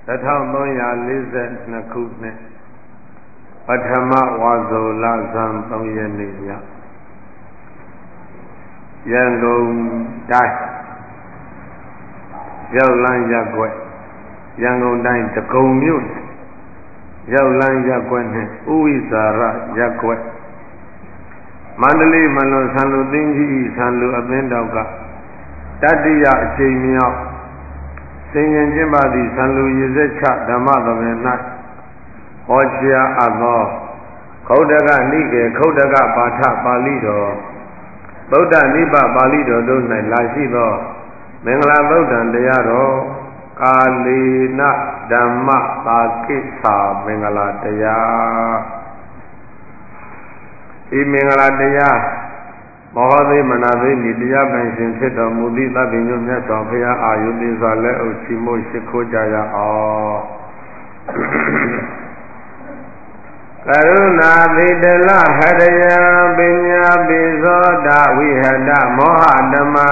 1342ခုနှစ်ပထမဝါဆိုလဆန်း3ရက်နေ့ညရန်ကုန်တိုင်းရောက်လန်းရပ်ကွက်ရန်ကုန်တိုင်းတကုံမြို့ရောက်လန်းရပ်ကွက်နဲ့ဥဝိစာရရပ်ကွက်မန္တလေးမလွန်ဆန်လူသိန်းကြီးဆန်လူအပင်းတောက်ကတတိယအချိန်မြောက်စင်ရင်ကျင်းပသည့်ဆန်လူရေစက်ချဓမ္မသဘင်၌ဟောကြားအပ်သောခုတ်တကနိကေခုတ်တကပါဠပါဠိတော်ဗုဒ္ဓနိဗ္ဗာန်ပါဠိတော်တို့၌လာရှိသောမင်္ဂလာဗုဒ္ဓံတရားတော်ကာလေနဓမ္မပါကိစ္ဆာမင်္ဂလာတရားဤမင်္ဂလာတရားမဟောသိမနာသိဤတရားပိုင်ရှင်ဖြစ်တော်မူသည့်သဗ္ဗညုမြတ်စွာဘုရားအာယုသေစွာလက်အုပ်ချီးမွမ်းရှိခိုးကြရအောင်ကရုဏာသေတလဟရယံပညာပိဇောဒဝိဟတမောဟဓမ္မံ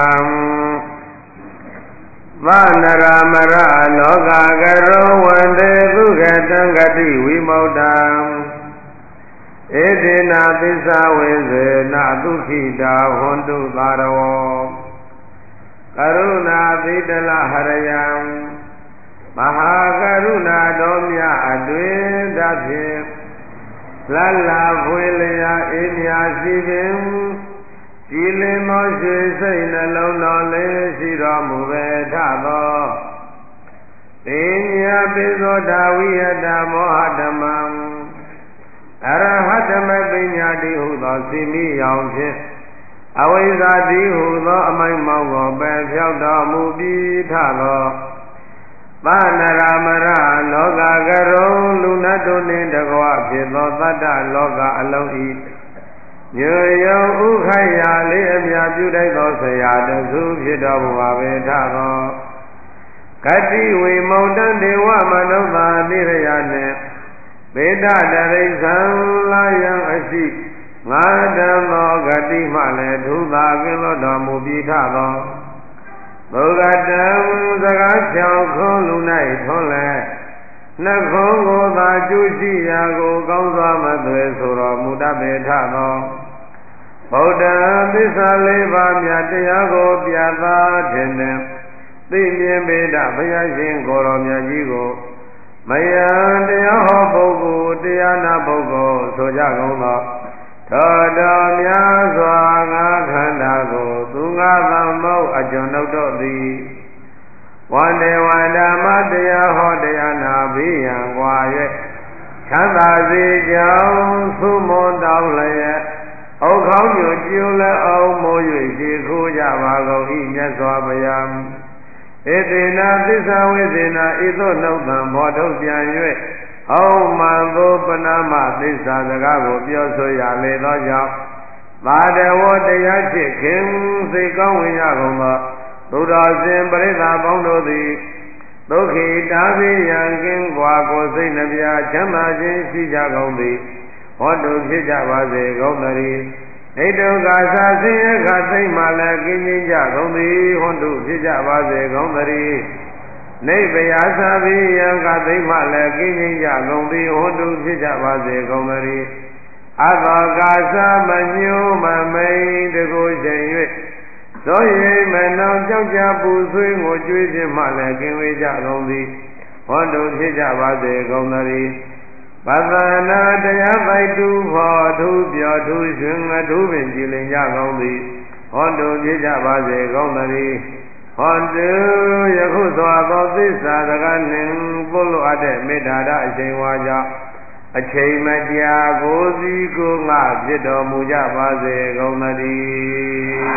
ဗန္နရမရလောကကရောဝန္တေသုခတံဂတိဝိမု ktံဧတေနသစ္စာဝေစေနသုခိတာဟွန်တုသာရဝကရုဏာသေတလဟရယံမဟာကရုဏာတော်မြတ်အတွင်တဖြင့်လလဖွေလျာအေးမြရှိပင်ကြည်လင်မောရွှေစိတ်နှလုံးတော်လေးရှိတော်မူပဲထသောပညာပိဇောဒဝိယတမောဟဓမ္မံအရဟတမပညာတိဟုသောစီမိယောင်ဖြင့်အဝိဇ္ဇာတိဟုသောအမိုက်မောင်းကိုပယ်ဖြောက်တော်မူပြီးထသောဗန္နရမရလောကကရုံလူနတ်တို့နှင့်တကွဖြစ်သောတတ္တလောကအလုံးဤညွယုံဥခိုက်ရာလေးအမြပြုတိုက်သောဆရာတစုဖြစ်တော်မူပါပဲထသောဂတိဝိမု ktံဒေဝမနုဿာတိရယနှင့်ဗေဒတရိစ္ဆံလာယံအရှိငါတံသောဂတိမှလည်းထူသာကင်းလို့တော်မူပြီးထသောဘုဂတံစကားချောင်းခွန်းလူ၌ထွန်းလဲနှခုံးကိုသာကျူးရှိရာကိုကောင်းစွာမသွေဆိုတော်မူတတ်ပေထသောဗုဒ္ဓသစ္စာလေးပါးမြတ်တရားကိုပြသခြင်းနှင့်သိမြင်ပေတဘုရားရှင်ကိုယ်တော်မြတ်ကြီးကိုမယံတရားဟောပုဂ္ဂိုလ်တရားနာပုဂ္ဂိုလ်ဆိုကြကုန်သောထောတော်များစွာငါခန္ဓာကိုသူငါသမုတ်အကျွန်ုပ်တို့သည်ဝန္တေဝန္ဓမတရားဟောတရားနာပြီးရန်ကွာ၍ချမ်းသာစေကြောင်းသုမွန်တောင်းလျက်ဩခေါင်းညွကျိုးလည်းအောင်မိုး၍ရှိခိုးကြပါကုန်၏မြတ်စွာဘုရားဧတေနသစ္စာဝိသေနဤသို့နှုတ်သံဘောထုတ်ပြန်၍ဟောမှန်သောပဏာမသစ္စာစကားကိုပြောဆိုရလေသောကြောင့်သာတဝတရားချစ်ခင်စိတ်ကောင်းဝင်ရကုန်သောသုဒ္ဓရှင်ပရိသတ်ပေါင်းတို့သည်ဒုက္ခိတာပိယံကင်းကွာကိုစိတ်နှပြချမ်းသာခြင်းရှိကြကုန်သည်ဟောတုဖြစ်ကြပါစေကုန်သတည်းဣတုကာသဆင်းရဲခသိမ့်မှလည်းကင်းကျင်းကြကုန်သည်ဟောတုဖြစ်ကြပါစေကုန်သတည်းနိဗ္ဗာန်သာပိယံကသိမ့်မှလည်းကင်းကျင်းကြကုန်သည်ဟောတုဖြစ်ကြပါစေကုန်သတည်းအသောကာသမညိုမမိန်တကိုယ်ချိန်၍သောရိမနောင်ကြောက်ကြပူဆွေးကိုကြွေးခြင်းမှလည်းကင်းဝေးကြကုန်သည်ဟောတုဖြစ်ကြပါစေကုန်သတည်းပသနာတရားပိုက်တူဖို့အထူးပြောထူးရှင်အထူးပင်ကြည်လင်ကြကုန်သည်ဟောတုဖြစ်ကြပါစေကုန်သတည်းဟောတုယခုသောသောသစ္စာစကားနှင့်ပုလို့အပ်တဲ့မေတ္တာရအချိန်ဝါကြောင့်အချိန်မကြာကိုစီကိုငါဖြစ်တော်မူကြပါစေကုန်သတည်း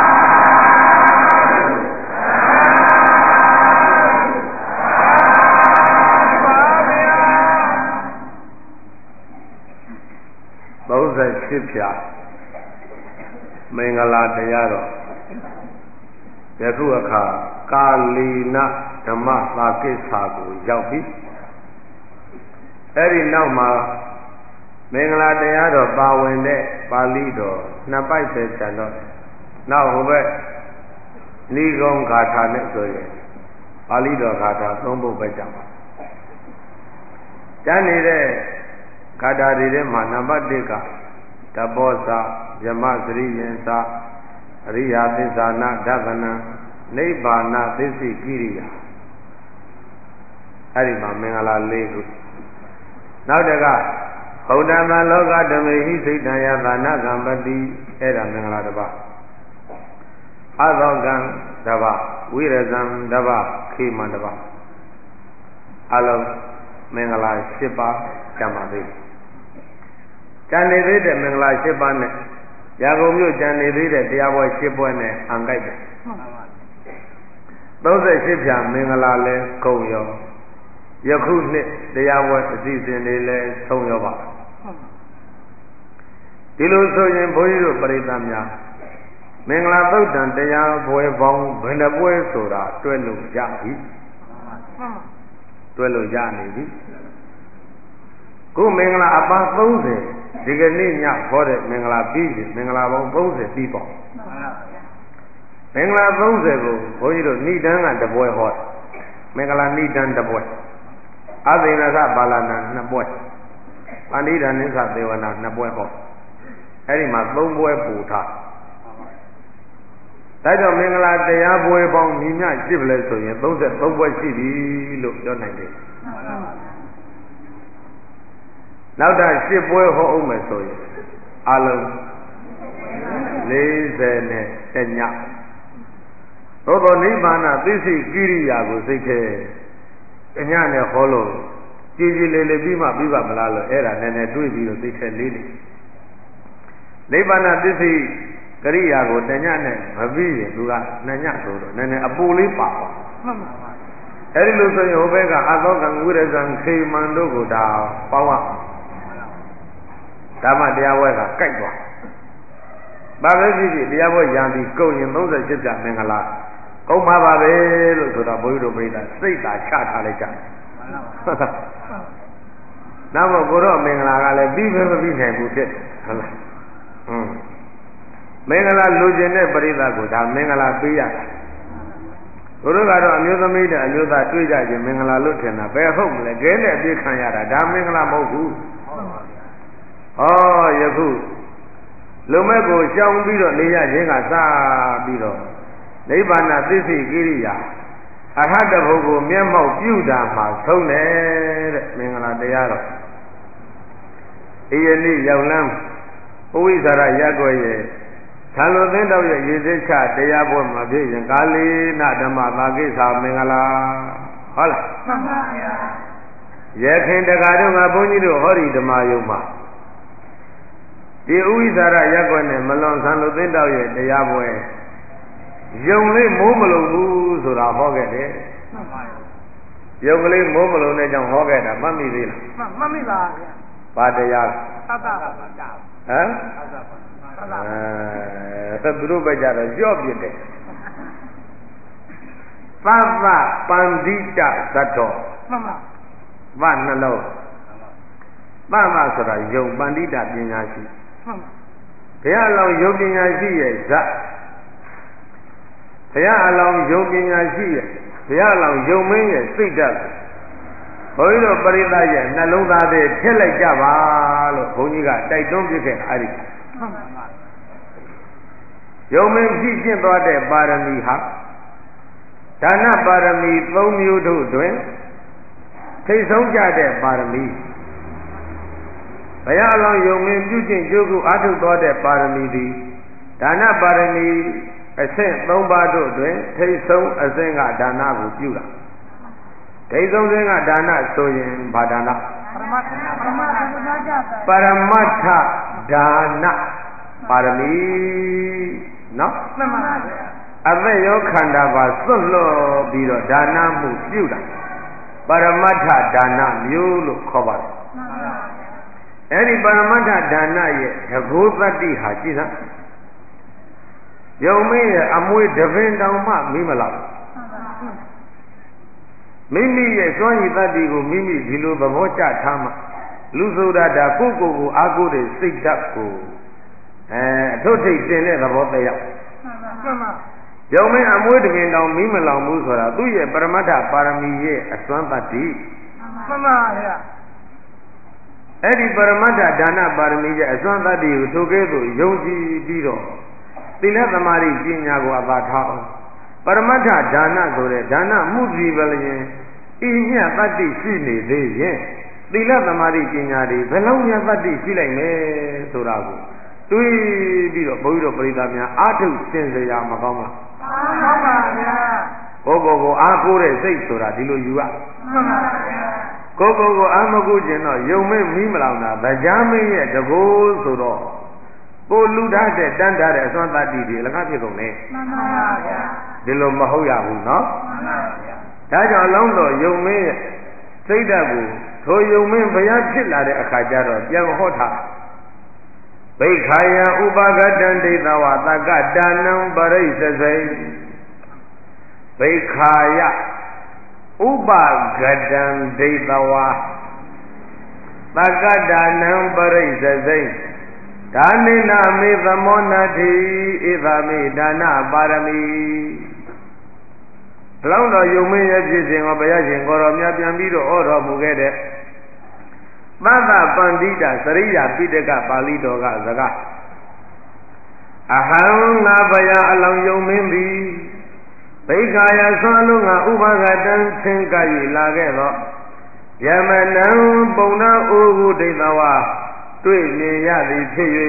38ဖြာမင်္ဂလာတရားတော်ယခုအခါကာလီနဓမ္မသာကိစ္ဆာကိုရောက်ပြီအဲ့ဒီနောက်မှာမင်္ဂလာတရားတော်ပါဝင်တဲ့ပါဠိတော်နှစ်ပိုက်ပဲကျန်တော့နောက်ဟိုဘက်နိဂုံးဂါထာနဲ့ဆိုရင်ပါဠိတော်ဂါထာ3ပုဒ်ပဲကျန်ပါကျန်နေတဲ့ဂါထာတွေထဲမှာနံပါတ်1ကတဘောစာယမစရိယင်စာအရိယာသစ္စာနာဒသနံနိဗ္ဗာနသစ္စိကိရိယာအဲ့ဒီမှာမင်္ဂလာ၄ခုနောက်တကဘုဒ္ဓမလောကဓမေဟိစိတ်တံယသာနကံပတိအဲ့ဒါမင်္ဂလာတစ်ပါးအသောကံတစ်ပါးဝိရဇံတစ်ပါးခေမံတစ်ပါးအလုံးမင်္ဂလာ7ပါးကျန်ပါသေးတယ်ကျန်နေသေးတဲ့မင်္ဂလာ7ပါးနဲ့ရာဂုံမြို့ကျန်နေသေးတဲ့တရားပွဲ7ပွဲနဲ့အံကြိုက်တယ်38ဖြာမင်္ဂလာလဲကုန်ရောယခုနှစ်တရားပွဲအစီအစဉ်တွေလဲဆုံးရောပါဒီလိုဆိုရင်ဘုန်းကြီးတို့ပရိသတ်များမင်္ဂလာသုတ်တံတရားပွဲပေါင်းဘယ်နှပွဲဆိုတာတွဲလို့ရပြီတွဲလို့ရနေပြီခုမင်္ဂလာအပါ30ဒီကနေ့ညဟောတဲ့မင်္ဂလာပြီးပြီမင်္ဂလာပေါင်း30ပြီးပေါ့မင်္ဂလာ30ကိုဘုန်းကြီးတို့ဏိဒန်းကတပွဲဟောတယ်မင်္ဂလာဏိဒန်းတပွဲအသိဏသပါဠနာ2ပွဲပဏိဓာနိသသေဝနာ2ပွဲဟောအဲ့ဒီမှာ3ပွဲပူထားဒါကြောင့်မင်္ဂလာတရားပွဲပေါင်းညီမျှရှိပလဲဆိုရင်33ပွဲရှိပြီလို့ပြောနိုင်တယ်နောက်တာ10ပွဲဟောအောင်မယ်ဆိုရင်အလုံး40နဲ့တညသို့သောနိဗ္ဗာန်သိသိကိရိယာကိုစိတ်ထဲတညနဲ့ဟောလို့ကြည်ကြည်လေးလေးပြီးမှပြီးပါမလားလို့အဲ့ဒါနည်းနည်းတွေးပြီးတော့စိတ်ထဲလေးနေနိဗ္ဗာန်သိသိကရိယာကိုတညနဲ့မပြီးရင်သူကနှစ်ညဆိုတော့နည်းနည်းအပူလေးပါပါမှန်ပါပါအဲ့ဒီလိုဆိုရင်ဟိုဘက်ကအသောကံဝိရဇံခေမံတို့ကိုဒါပေါင်းအောင်ဓမ္မတရားဝဲကကြိုက်သွားဘာပဲဖြစ်ဖြစ်တရားပွဲရံပြီးကုန်ရင်38ပြမင်္ဂလာကုန်ပါပါပဲလို့ဆိုတော့ဘုရားတို့ပြိဿစိတ်သာချထားလိုက်ကြတယ်နောက်တော့ကိုတော့မင်္ဂလာကလည်းပြီးပဲမပြီးနိုင်ဘူးဖြစ်ဟုတ်လားမင်္ဂလာလူကျင်တဲ့ပရိသတ်ကိုဒါမင်္ဂလာပေးရတယ်ဘုရားကတော့အမျိုးသမီးနဲ့အမျိုးသားတွေ့ကြခြင်းမင်္ဂလာလို့ထင်တာဘယ်ဟုတ်မလဲခဲနဲ့အပြည့်ခံရတာဒါမင်္ဂလာမဟုတ်ဘူးယခုလူမဲ့ကိုရှောင်ပြီးတော့နေရခြင်းကစပြီးတော့နိဗ္ဗာန်သစ္စိကိရိယာအဟတဘုကိုမျက်မှောက်ပြုတာမှာဆုံးတယ်တဲ့မင်္ဂလာတရားတော်ဤယနေ့ရောက်လမ်းဘဝိဇာရရက်ွယ်ရဲ့သာလွန်သင်းတော်ရဲ့ရေစိတ်ချတရားပွဲမှာဖြစ်ရင်ကာလီနဓမ္မသာကိစ္စမင်္ဂလာဟုတ်လားမှန်ပါဗျာရခင်တကားတို့ကဘုန်းကြီးတို့ဟောဒီဓမ္မယုံမှာဒီဥဝိဇာရရက်ွက်နဲ့မလွန်ဆန်လို့သင်းတော်ရဲ့တရားပွဲယုံလေးမိုးမလုံဘူးဆိုတာဟောခဲ့တယ်မှန်ပါယုံကလေးမိုးမလုံတဲ့ကြောင့်ဟောခဲ့တာမှတ်မိသေးလားမှတ်မိပါဗျာဘာတရားသတ္တပါဟမ်သူတို့ပဲကြတော့ကြော့ပြစ်တယ်သဗ္ဗပန္တိတသတ္တောမှန်ပါဗနှလုံးသဗ္ဗဆိုတာယုံပန္တိတပညာရှိမှန်ပါဘုရားအလောင်းယုံပညာရှိရဲ့ဇတ်ဘုရားအလောင်းယုံပညာရှိရဲ့ဘုရားအလောင်းယုံမင်းရဲ့စိတ်ဓာတ်ဘုန်းကြီးတို့ပရိသတ်ရဲ့နှလုံးသားထဲထည့်လိုက်ကြပါလို့ဘုန်းကြီးကတိုက်တွန်းပြခဲ့အဲ့ဒီမှန်ပါယုံမင်းဖြစ်ကျင့်သွားတဲ့ပါရမီဟာဒါနပါရမီ3မျိုးတို့တွင်ထိတ်ဆုံးကြတဲ့ပါရမီဘုရားအလောင်းယုံမင်းပြုကျင့်ကြိုးကုအားထုတ်သွားတဲ့ပါရမီသည်ဒါနပါရမီအဆင့်3ပါးတို့တွင်ထိတ်ဆုံးအဆင့်ကဒါနကိုပြုတာထိတ်ဆုံးစဉ်ကဒါနဆိုရင်ဘာဒါနပရမတ္ထဒါနပါရမီနော်မှန်ပါဗျာအသက်ရောခန္ဓာပါစွန့်လွတ်ပြီးတော့ဒါနမှုပြုတာပရမတ္ထဒါနမျိုးလို့ခေါ်ပါတယ်မှန်ပါဗျာအဲ့ဒီပရမတ္ထဒါနရဲ့တကုသတ္တိဟာကြည့်လားယုံမင်းရဲ့အမွေတပင်တောင်မှမိမလားမိမိရဲ့စွန့်ရည်တတ္တိကိုမိမိဒီလိုသဘောကျထားမှလူဆိုတာဒါကိုယ့်ကိုယ်ကိုအားကိုးတဲ့စိတ်ဓာတ်ကိုအထုထိတ်တင်တဲ့သဘောတရားမှန်ပါယုံမင်းအမွေတပင်တောင်မိမလောင်ဘူးဆိုတာသူ့ရဲ့ပရမတ္ထပါရမီရဲ့အစွမ်းတတ္တိမှန်ပါဗျာအဲ့ဒီပရမတ္ထဒါနပါရမီရဲ့အစွမ်းသတ္တိကိုထိုကဲ့သို့ယုံကြည်ပြီးတော့သီလသမာဓိပညာကိုအသာထားအောင်ပရမတ္ထဒါနဆိုတဲ့ဒါနမှုစီပဲလျင်ဤညသတ္တိရှိနေသေးရင်သီလသမာဓိပညာတွေဘယ်လောက်ညသတ္တိရှိလိုက်မယ်ဆိုတာကိုတွေးပြီးတော့ဘုန်းကြီးတို့ပရိသတ်များအာထုသင်စရာမကောင်းလားမှန်ပါဗျာကိုယ်ကိုအားကိုးတဲ့စိတ်ဆိုတာဒီလိုယူရမှန်ပါဗျာကိုယ်ကိုအားမကိုးခြင်းတော့ယုံမင်းမီးမလောင်တာဗကြားမင်းရဲ့တကိုးဆိုတော့ကိုလူထားတဲ့တန်းထားတဲ့အစွမ်းတတ္တိတွေအလကားဖြစ်ကုန်တယ်မှန်ပါဗျာဒီလိုမဟုတ်ရဘူးနော်မှန်ပါဗျာဒါကြောင့်အလောင်းတော်ယုံမင်းရဲ့စိတ်ဓာတ်ကိုထိုယုံမင်းဘုရားဖြစ်လာတဲ့အခါကျတော့ပြန်ဟောထားဘိခာယဥပါဂတံဒိဋ္ဌဝသကတာနံပရိစ္ဆေစိဘိခာယဥပါဂတံဒိဋ္ဌဝသကတာနံပရိစ္ဆေစိဒါနိနာမေသမောနတိဧသာမေဒါနပါရမီဘလောင်းတော်ယုံမင်းရဲ့ဖြစ်စဉ်ကိုဘုရားရှင်ကိုတော်မြတ်ပြန်ပြီးတော့ဩတော်မူခဲ့တဲ့သဗ္ဗပန္တိတသရိယာပိဋကပါဠိတော်ကစကားအဟံငါဘုရားအလောင်းယုံမင်းသည်ဘိခာယဆွမ်းလုံးငါဥပါကတံသင်္က၍လာခဲ့တော့ယမနံပုံနာဥဟုဒိဋ္ဌဝါတွေ့မြင်ရသည်ဖြစ်၍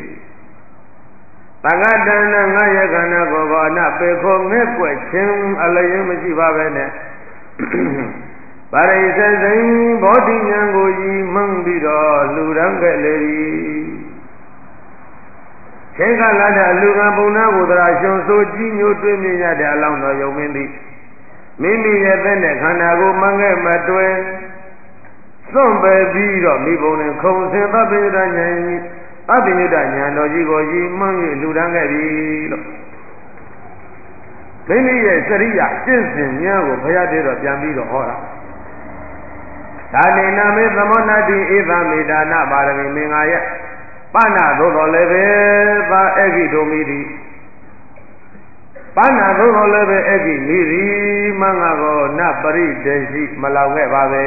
သကတဏငါယခန္ဓာကိုယ်ကအနပေခေါ်ငဲ့ကွက်ခြင်းအလျင်မရှိပါပဲနဲ့ပါရိစ္ဆေစိဘောဓိဉာဏ်ကိုယီမှန်းပြီးတော့လူရန်ခဲ့လေသည်ခေကလာတဲ့အလူကံပုံနာဘုဒ္ဓရာရှင်ဆိုကြီးညိုတွေ့မြင်ရတဲ့အလောင်းတော်ယုံမင်းသည်မိမိရဲ့သက်နဲ့ခန္ဓာကိုမှန်ခဲ့မတွင်စွန့်ပယ်ပြီးတော့မိဘုံနဲ့ခုံဆင်သဗ္ဗေဒဉာဏ်အပ္ပိညုတဉာဏ်တော်ကြီးကိုယီမှန်း၍လူရန်ခဲ့ပြီလို့မိမိရဲ့စရိယကျင့်စဉ်များကိုဘုရားတည်းတော်ပြန်ပြီးတော့ဟောတာဒါနေနာမေသမောနတိဧသမေဒါနပါရမီမင်္ဂယပဏသို့တော်လည်းပဲသာအဂိတုမိတိပဏသို့တော်လည်းပဲအဂိမိတိမင်္ဂကောနပရိဒေရှိမလောင်ခဲ့ပါပဲ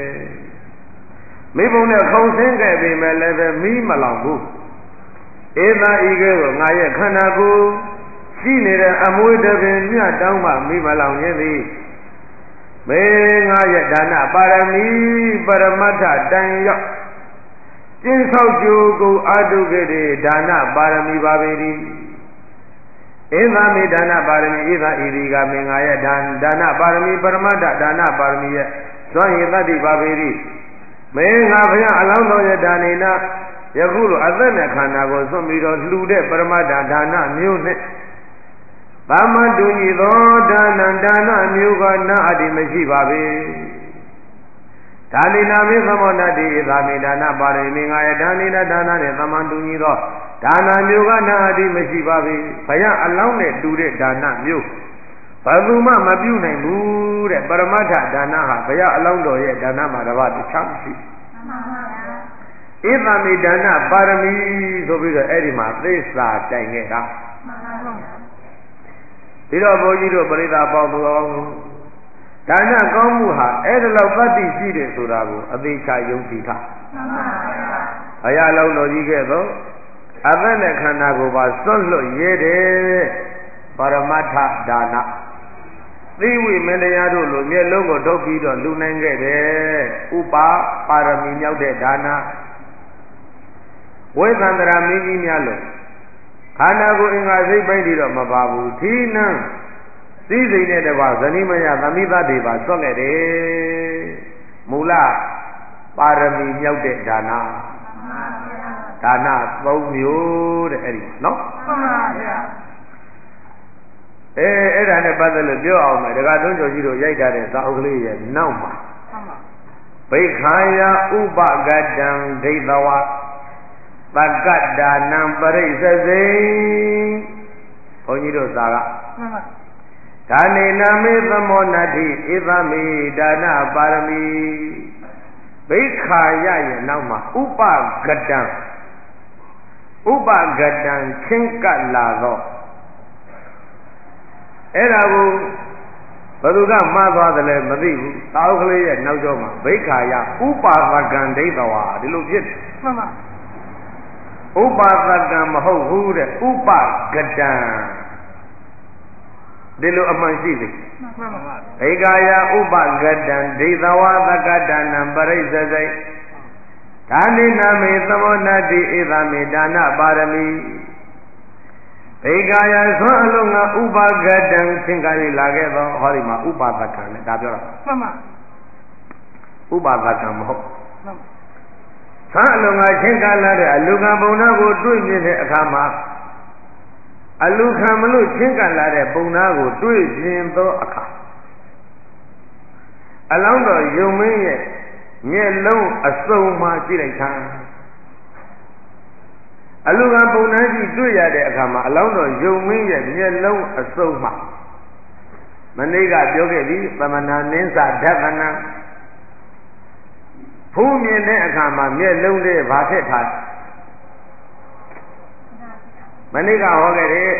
မိဘုံနဲ့ခုံဆင်းခဲ့ပြီမဲ့လည်းပဲမီးမလောင်ဘူးဧသာဤကဲကိုငါရဲ့ခန္ဓာကိုယ်ရှိနေတဲ့အမွေတပင်မြတ်တောင်းမှမီးမလောင်ခြင်းသည်မေငါရဲ့ဒါနပါရမီပရမတ္ထတန်ရောက်ကျင်းဆောက်ကြိုးကိုအာတုခဲ့တဲ့ဒါနပါရမီပါပေ၏ဧသာမေဒါနပါရမီဧသာဣတိကမင်္ဂရဲ့ဒါနပါရမီပရမတ္ထဒါနပါရမီရဲ့ဇွမ်းရည်တတ္တိပါပေ၏မေငါဘုရားအလောင်းတော်ရဲ့ဒါနေနာယခုလိုအသက်နဲ့ခန္ဓာကိုစွန့်ပြီးတော့လှူတဲ့ပရမတ္ထဒါနမျိုးနဲ့သမ္မာတူညီသောဒါနမျိုးကနာအတ္တိမရှိပါပေဒါနိနာမေသမောနတိဧသာမေဒါနပါရမီငါရဲ့ဒါနိနာဒါနနဲ့သမ္မာတူညီသောဒါနမျိုးကနာအတ္တိမရှိပါပေဘုရားအလောင်းနဲ့တူတဲ့ဒါနမျိုးဘယ်သူမှမပြုနိုင်ဘူးတဲ့ပရမတ္ထဒါနဟာဘုရားအလောင်းတော်ရဲ့ဒါနမှာတပါးတခြားမရှိဧသမေဒါနပါရမီဆိုပြီးတော့အဲ့ဒီမှာသေစာတိုင်ခဲ့တာဒီတော့ဘုန်းကြီးတို့ပရိသတ်ပေါင်းသူအောင်ဒါနကောင်းမှုဟာအဲ့ဒါလောက်သတ္တိရှိတယ်ဆိုတာကိုအသေးချာယုံကြည်ထားဘုရားအလောင်းတော်ကြီးကဲ့သို့အသက်နဲ့ခန္ဓာကိုယ်ပါစွန့်လွတ်ရဲတယ်ပရမတ္ထဒါနသီဝိမင်းတရားတို့လိုမျက်လုံးကိုထုတ်ပြီးတော့လူနိုင်ခဲ့တယ်ဥပါပါရမီမြောက်တဲ့ဒါနဝိသန္တရာမင်းကြီးများလို့ခန္ဓာကိုယ်အင်္ဂါစိတ်ပိုင်းပြီးတော့မပါဘူးသီနံစည်းစိမ်နဲ့တပါဇနိမယသမိသတွေပါစွန့်ခဲ့တယ်မူလပါရမီမြောက်တဲ့ဒါနဒါန3မျိုးတဲ့အဲ့ဒီနော်မှန်ပါဗျာအဲ့ဒါနဲ့ပတ်သက်လို့ပြောအောင်မယ်ဒကာတွန်းကျော်ကြီးတို့ရိုက်ထားတဲ့စာအုပ်ကလေးရဲ့နောက်မှာဘိခာယဥပကတံဒိဋ္ဌဝါသကတ္တာနံပရိစ္ဆေစိဘုန်းကြီးတို့စာကဒါနေနာမေသမောနတိဧသမေဒါနပါရမီဘိခာယရဲ့နောက်မှာဥပကတံချင်းကပ်လာတော့အဲ့ဒါကိုဘယ်သူကမှားသွားတယ်လဲမသိဘူးသာဝကလေးရဲ့နောက်ကျောမှာဘိက္ခာယဥပါသကံဒိဋ္ဌဝါဒီလိုဖြစ်မှန်ပါဥပါသကံမဟုတ်ဘူးတဲ့ဥပကတံဒီလိုအမှန်ရှိသည်မှန်ပါဘိက္ခာယဥပကတံဒိဋ္ဌဝါသကတနံပရိစ္ဆေစိဒါနိနာမေသမောနတိဧသမေဒါနပါရမီဧကာယသွန်အလုံးကဥပါကတံသင်္ကာရီလာခဲ့သောဟောဒီမှာဥပါဒကံနဲ့ဒါပြောတာမှန်ပါဥပါဒကံမဟုတ်မှန်ပါသွန်အလုံးကသင်္ကာလာတဲ့အလူကံပုံနာကိုတွေ့မြင်တဲ့အခါမှာအလူခံမလို့သင်္ကာလာတဲ့ပုံနာကိုတွေ့မြင်သောအခါအလောင်းတော်ယုံမင်းရဲ့မျက်လုံးအစုံမှကြည့်လိုက်တာအလူကပုံနှံကြီးတွေ့ရတဲ့အခါမှာအလောင်းတော်ယုံမင်းရဲ့မျက်လုံးအစုံမှမနေ့ကပြောခဲ့ပြီသမဏနင်းစာဓဗနာဖူးမြင်တဲ့အခါမှာမျက်လုံးလေးဘာထက်ထားမနေ့ကဟောခဲ့တယ်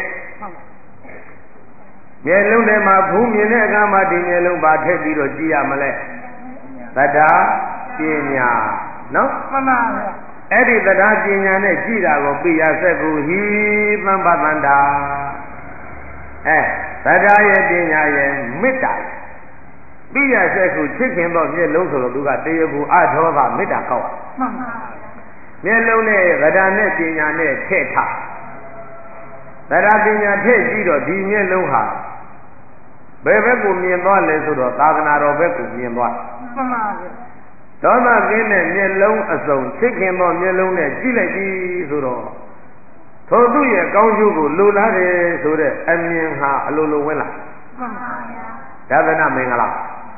မျက်လုံးထဲမှာဖူးမြင်တဲ့အခါမှာဒီမျက်လုံးဘာထက်ပြီးတော့ကြည့်ရမလဲသတ္တပညာနော်မှန်ပါဗျာအဲ့ဒီတရားပညာနဲ့ကြည်တာကိုပိယဆက်ကိုဟိသံပတန္တာတရားရဲ့ပညာရဲ့မေတ္တာပိယဆက်ကိုချစ်ခင်တော့မျက်လုံးဆိုတော့သူကတရားကိုအထောကမေတ္တာကောက်မှန်ပါမျက်လုံးနဲ့တရားနဲ့ပညာနဲ့ထည့်ထားတရားပညာထည့်ကြည့်တော့ဒီမျက်လုံးဟာဘယ်ဘက်ကိုမြင်သွားလဲဆိုတော့သာသနာတော်ဘက်ကိုမြင်သွားမှန်ပါဗျာဒေါသကင်းတဲ့မျက်လုံးအစုံချစ်ခင်သောမျက်လုံးနဲ့ကြည့်လိုက်ပြီဆိုတော့ထိုသူရဲ့ကောင်းကျိုးကိုလိုလားတယ်ဆိုတဲ့အမြင်ဟာအလိုလိုဝင်လာမှန်ပါဗျာဒါသနာမင်္ဂလာ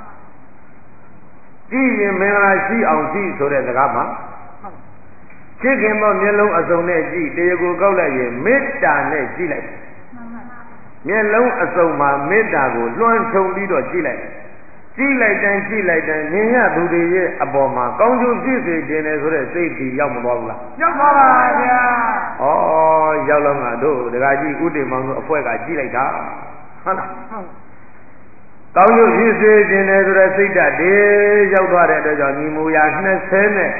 ကြည့်ရင်မင်္ဂလာရှိအောင်ကြည့်ဆိုတဲ့စကားမှာချစ်ခင်သောမျက်လုံးအစုံနဲ့ကြည့်တရားကိုကောက်လိုက်ရင်မေတ္တာနဲ့ကြည့်လိုက်မျက်လုံးအစုံမှာမေတ္တာကိုလွှမ်းခြုံပြီးတော့ကြည့်လိုက်ကြည့်လိုက်တိုင်းမြင်ရသူတွေရဲ့အပေါ်မှာကောင်းကျိုးဖြစ်စေခြင်းလေဆိုတဲ့စိတ်ကြီးရောက်မသွားဘူးလားရောက်ပါပါဗျာဩရောက်တော့ငါတို့ဒကာကြီးဥတ္တေမောင်တို့အဖွဲ့ကကြည့်လိုက်တာဟုတ်လားကောင်းကျိုးဖြစ်စေခြင်းလေဆိုတဲ့စိတ်ဓာတ်တွေရောက်သွားတဲ့အတွက်ကြောင့်ညီမူရာ20နဲ့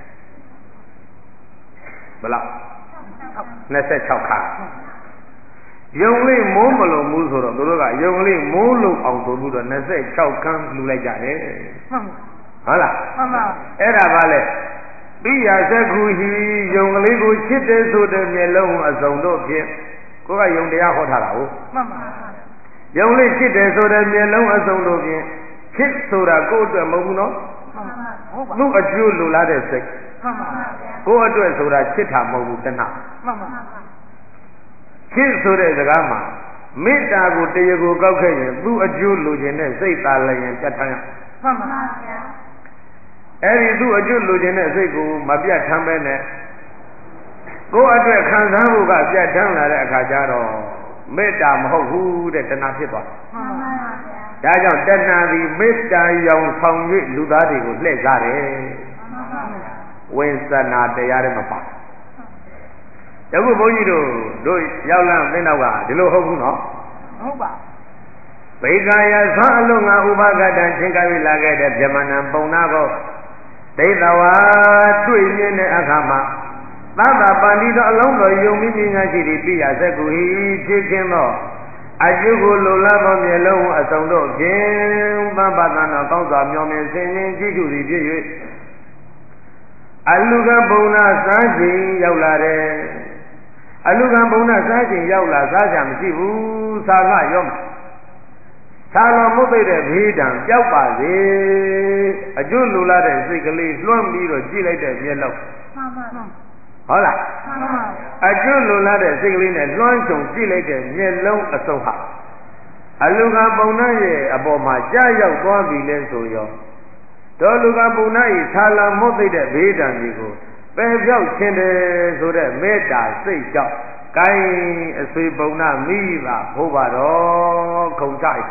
ဘလောက်26ခါယုံလေးမိုးမလုံးဘူးဆိုတော့သူတို့ကယုံလေးမိုးလုံးအောင်ဆိုပြီးတော့26ခန်းလှူလိုက်ကြတယ်ဟုတ်လားမှန်ပါအဲ့ဒါကလည်းပိယသက္ခုဟိယုံကလေးကိုချစ်တယ်ဆိုတဲ့မျက်လုံးအစုံတို့ဖြင့်ကိုကယုံတရားဟောထားတာဟုတ်မှန်ပါယုံလေးချစ်တယ်ဆိုတဲ့မျက်လုံးအစုံတို့ဖြင့်ချစ်ဆိုတာကိုယ့်အတွက်မဟုတ်ဘူးနော်မှန်ပါဟုတ်ပါသူ့အကျိုးလိုလားတဲ့စိတ်မှန်ပါကိုယ့်အတွက်ဆိုတာချစ်တာမဟုတ်ဘူးတဏှမှန်ပါချစ်ဆိုတဲ့စကားမှာမေတ္တာကိုတရားကိုကောက်ခဲ့ရင်သူ့အကျိုးလိုချင်တဲ့စိတ်သာလည်းရင်ပြတ်ထမ်းရမှန်ပါဗျာအဲ့ဒီသူ့အကျိုးလိုချင်တဲ့စိတ်ကိုမပြတ်ထမ်းပဲနဲ့ကိုယ့်အတွက်ခံစားဖို့ကပြတ်ထမ်းလာတဲ့အခါကျတော့မေတ္တာမဟုတ်ဘူးတဲ့တဏှာဖြစ်သွားမှန်ပါဗျာဒါကြောင့်တဏှာသည်မေတ္တာရောင်ဆောင်၍လူသားတွေကိုလှည့်စားတယ်မှန်ပါဗျာဝိသနာတရားတွေမပါတခုဘုန်းကြီးတို့ရောက်လာသိနောက်ကဒီလိုဟုတ်ဘူးနော်ဟုတ်ပါဗေကာယသွန်အလုံးငါဥပကတံချင်းကပ်ပြီးလာခဲ့တဲ့ဗြဟ္မဏံပုံနာကိုဒိဋ္ဌဝါတွေ့မြင်တဲ့အခါမှာသတ္တပန္တိသောအလုံးတော်ယုံမိမြညာရှိသည့်ပိယသက္ကုဟိဖြစ်ခြင်းသောအကျိုးကိုလိုလားသောမျက်လုံးအစုံတို့ဖြင့်သဗ္ဗသနာကောင်းစွာမျှော်မြင်ဆင်ခြင်ကြည့်ရှုသည်ဖြစ်၍အလူကပုံနာစားခြင်းရောက်လာတယ်အလူကံဘုံနဲ့စားခြင်းရောက်လာစားကြမရှိဘူးစားကရောမှာသာလောမုတ်သိတဲ့ဘေးဒဏ်ကြောက်ပါစေအကျိုးလိုလားတဲ့စိတ်ကလေးလွှမ်းပြီးတော့ကြည့်လိုက်တဲ့မျက်လုံးမှန်ပါဟုတ်လားမှန်ပါအကျိုးလိုလားတဲ့စိတ်ကလေးနဲ့လွှမ်းခြုံကြည့်လိုက်တဲ့မျက်လုံးအစုံဟာအလူကံဘုံနဲ့ရဲ့အပေါ်မှာကြားရောက်သွားပြီလဲဆိုရောတော်လူကံဘုံနဲ့သာလောမုတ်သိတဲ့ဘေးဒဏ်တွေကိုပယ်ပြောက်ခြင်းတယ်ဆိုတဲ့မေတ္တာစိတ်ကြောင့်ကိုင်းအဆွေပုံနာမိပါဘိုးပါတော့ခုံကြိုက်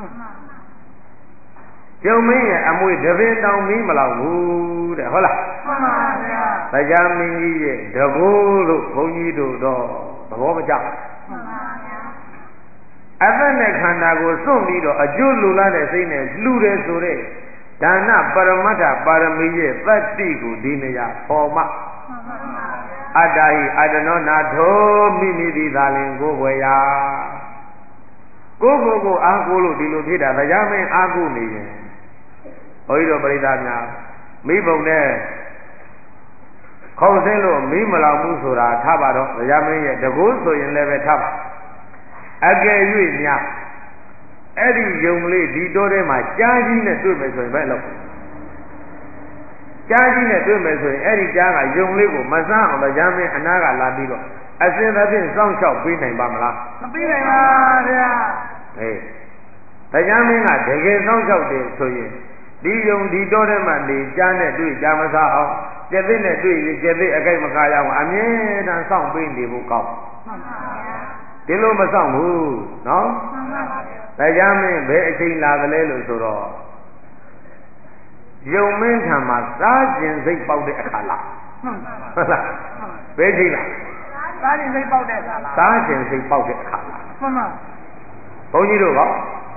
ကျုံမင်းရဲ့အမွေတပင်တောင်မီးမလောက်ဘူးတဲ့ဟုတ်လားမှန်ပါဗျာတရားမင်းကြီးရဲ့တကူလို့ဘုန်းကြီးတို့တော့သဘောမကျမှန်ပါဗျာအသက်နဲ့ခန္ဓာကိုစွန့်ပြီးတော့အကျိုးလူလာတဲ့စိတ်နဲ့လှူတယ်ဆိုတဲ့ဒါနပရမတ္ထပါရမီရဲ့သတ္တိကိုဒီနေရာပေါ်မှာအတ္တဟိအတ္တနောနာထောမိမိသည်သာလင်ကိုယ်ွယ်ရာကိုအားကိုလို့ဒီလိုဖြစ်တာတရားမင်းအားကိုနေရင်ဘုန်းကြီးတို့ပရိသတ်များမိဘုံနဲ့ခေါင်းဆင်းလို့မိမလောင်မှုဆိုတာထားပါတော့တရားမင်းရဲ့တကူဆိုရင်လည်းပဲထားပါအကယ်၍များအဲ့ဒီယုံလေးဒီတိုးထဲမှာကြားကြီးနဲ့တွေ့မယ်ဆိုရင်ဘယ်လိုကြားကြီးနဲ့တွေ့မယ်ဆိုရင်အဲ့ဒီကြားကယုံလေးကိုမစမ်းအောင်တရားမင်းအနာကလာပြီးတော့အစင်သဖြင့်စောင့်ရှောက်ပေးနိုင်ပါမလားမပေးနိုင်ပါဗျာဟေးတရားမင်းကတကယ်စောင့်ရှောက်တယ်ဆိုရင်ဒီယုံဒီတိုးထဲမှာနေကြားနဲ့တွေ့ကြားမစားအောင်ကျက်သစ်နဲ့တွေ့ရင်ကျက်သစ်အကြိုက်မကားရအောင်အမြဲတမ်းစောင့်ပေးနေဖို့ကောင်းဒီလိုမစောင့်ဘူးနော်တရားမင်းဘယ်အချိန်လာသလဲလို့ဆိုတော့ယုံမင်းထံမှာစားကျင်စိတ်ပေါက်တဲ့အခါလားဟုတ်လားဘယ်ချိန်လားစားကျင်စိတ်ပေါက်တဲ့အခါလားစားကျင်စိတ်ပေါက်တဲ့အခါလားမှန်ပါဘုန်းကြီးတို့က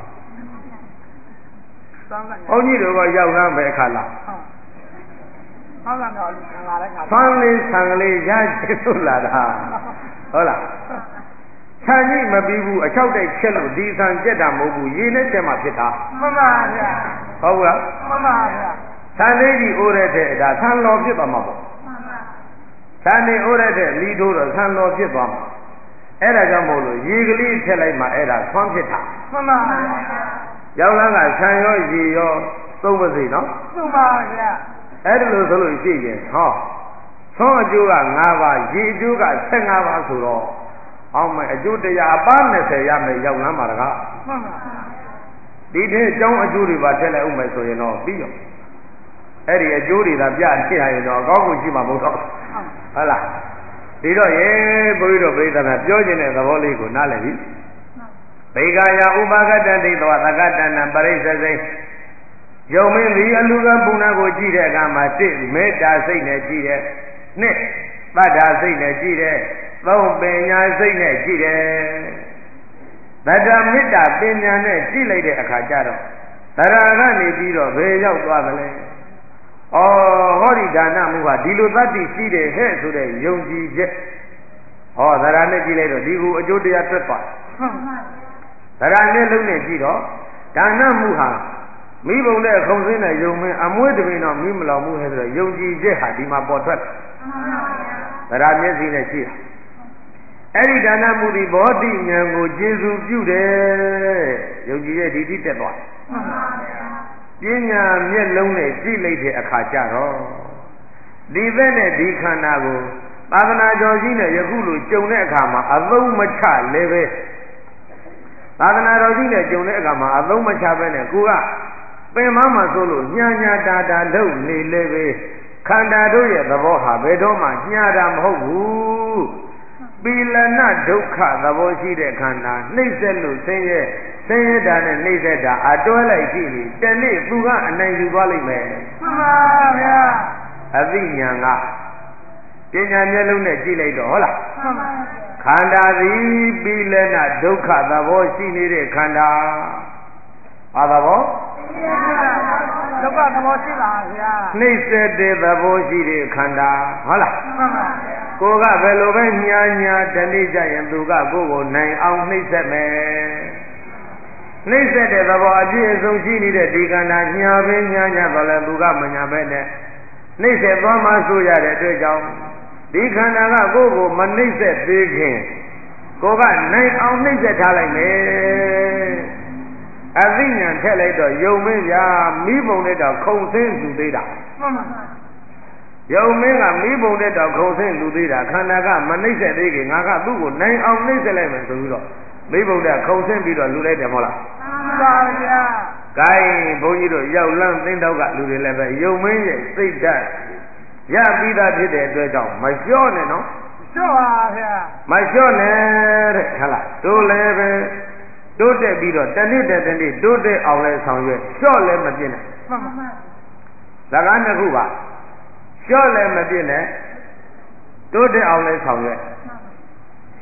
ဘုန်းကြီးတို့ကရောက်လာပဲအခါလားဟုတ်လားတော့ဆံလာတဲ့ခါဆံလေးဆံလေးရချင်လို့လာတာဟုတ်လားဆံကြီးမပြီးဘူးအချောက်တိုက်ချက်လို့ဒီဆံကြက်တာမဟုတ်ဘူးရေနဲ့ချက်မှဖြစ်တာမှန်ပါဗျာဟုတ်လားမှန်ပါဗျာဆံလေးကြီးအိုးတဲ့တဲ့ဒါဆံတော်ဖြစ်သွားမှာပေါ့မှန်ပါဆံနေအိုးတဲ့တဲ့လီထိုးတော့ဆံတော်ဖြစ်သွားမှာအဲ့ဒါကြောင့်မို့လို့ရေကလေးထက်လိုက်မှအဲ့ဒါဆွမ်းဖြစ်တာမှန်ပါဗျာရောက်လာကဆံရောရေရောသုံးပါစေနော်သုံးပါဗျာအဲ့ဒါလို့ဆိုလို့ရှိရင်ဟောဆွမ်းအကျိုးက5ပါးရေအကျိုးက15ပါးဆိုတော့ဟောမယ်အကျိုးတရားအပါး20ရမယ်ရောက်လမ်းပါတကားမှန်ပါဒီထဲအကြောင်းအကျိုးတွေပါထည့်လိုက်ဦးမယ်ဆိုရင်တော့ပြီးရောအဲ့ဒီအကျိုးတွေသာပြထည့်ရရင်တော့အကောင်းကိုရှိမှာမဟုတ်တော့ဟုတ်လားဒီတော့ရေဘုရားတို့ပြိဿနာပြောခြင်းတဲ့သဘောလေးကိုနားလည်ပြီဘေကာယဥပါကတ္တဒိဋ္ဌဝသကတ္တနာပရိစ္ဆေစိယုံမင်းသည်အလူကပုဏ္ဏကိုကြည့်တဲ့အခါမှာ1မေတ္တာစိတ်နဲ့ကြည့်တယ်2သတ္တာစိတ်နဲ့ကြည့်တယ်3ပညာစိတ်နဲ့ကြည့်တယ်သတ္တမေတ္တာပညာနဲ့ကြည့်လိုက်တဲ့အခါကျတော့သရကနေပြီးတော့ဘယ်ရောက်သွားသလဲဩဟောဒီဒါနမှုဟာဒီလိုသတ္တိရှိတယ်ဟဲ့ဆိုတဲ့ယုံကြည်ချက်ဟောသရနဲ့ကြည့်လိုက်တော့ဒီကိုအကျိုးတရားထွက်သွားသရနဲ့လုံးနဲ့ကြည့်တော့ဒါနမှုဟာမိဘုံတဲ့ခုံစင်းတဲ့ယုံမင်းအမွေးတပင်တော့မိမလောင်မှုဟဲ့ဆိုတော့ယုံကြည်ချက်ဟာဒီမှာပေါ်ထွက်သရမျက်စိနဲ့ကြည့်တာအဲ့ဒီဒါနမှုဒီဘောဓိဉာဏ်ကိုကျေစုပြုတယ်ယုံကြည်ရဲ့ဒီတိတက်သွားပညာမျက်လုံးနဲ့ကြည့်လိုက်တဲ့အခါကျတော့ဒီဘက်နဲ့ဒီခန္ဓာကိုသာသနာတော်ကြီးနဲ့ယခုလိုကြုံတဲ့အခါမှာအသုံးမချလည်းပဲသာသနာတော်ကြီးနဲ့ကြုံတဲ့အခါမှာအသုံးမချပဲနဲ့ကိုကပင်မမှာဆိုလို့ညညာတာတာလုပ်နေလည်းပဲခန္ဓာတို့ရဲ့သဘောဟာဘယ်တော့မှညှာတာမဟုတ်ဘူးပီလနဒုက္ခသဘောရှိတဲ့ခန္ဓာနှိမ့်ဆက်လို့ဆင်းရဲတာနဲ့နှိမ့်ဆက်တာအတွဲလိုက်ရှိပြီတနေ့သူကအနိုင်ယူသွားလိမ့်မယ်မှန်ပါဗျာအသိဉာဏ်ကပညာမျက်လုံးနဲ့ကြည့်လိုက်တော့ဟုတ်လားမှန်ပါခန္ဓာသည်ပီလနဒုက္ခသဘောရှိနေတဲ့ခန္ဓာဘာသဘောဒုက္ခသဘောရှိပါဗျာနှိမ့်ဆက်တဲ့သဘောရှိတဲ့ခန္ဓာဟုတ်လားမှန်ပါကိုကဘယ်လိုပဲညာတနေ့ကျရင်သူကကိုယ်ကိုနိုင်အောင်နှိမ့်ဆက်မယ်နှိမ့်ဆက်တဲ့သဘောအပြည့်အစုံရှိနေတဲ့ဒီခန္ဓာညာပဲညာတော့လဲသူကမညာပဲနဲ့နှိမ့်ဆက်သွားမှဆိုရတဲ့အတွက်ကြောင့်ဒီခန္ဓာကကိုယ်ကိုမနှိမ့်ဆက်သေးခင်ကိုကနိုင်အောင်နှိမ့်ဆက်ထားလိုက်မယ်အသိဉာဏ်ထက်လိုက်တော့ယုံမင်းဗျာမိဘုံနဲ့တော့ခုံဆင်းလူသေးတာမှန်ပါယုံမင်းကမိဘုံနဲ့တော့ခုံဆင်းလူသေးတာခန္ဓာကမနှိမ့်ဆက်သေးခင်ငါကသူ့ကိုနိုင်အောင်နှိမ့်ဆက်လိုက်မယ်ဆိုပြီးတော့မိဘုံနဲ့ခုံဆင်းပြီးတော့လူလိုက်တယ်မဟုတ်လားမှန်ပါဗျာ။ဂိုင်းဘုန်းကြီးတို့ရောက်လန်းသိန်းတော့ကလူတွေလည်းပဲယုံမင်းရဲ့စိတ်ဓာတ်ရပြီးသားဖြစ်တဲ့အတွက်ကြောင့်မလျှော့နဲ့နော်လျှော့ပါဗျာမလျှော့နဲ့တဲ့ဟုတ်လားတို့လည်းပဲတိုးတက်ပြီးတော့တနေ့တိုးတက်အောင်လဲဆောင်ရွက်လျှော့လည်းမပြည့်နဲ့မှန်ပါဇာတ်ကားနှစ်ခုပါလျှော့လည်းမပြည့်နဲ့တိုးတက်အောင်လဲဆောင်ရွက်လ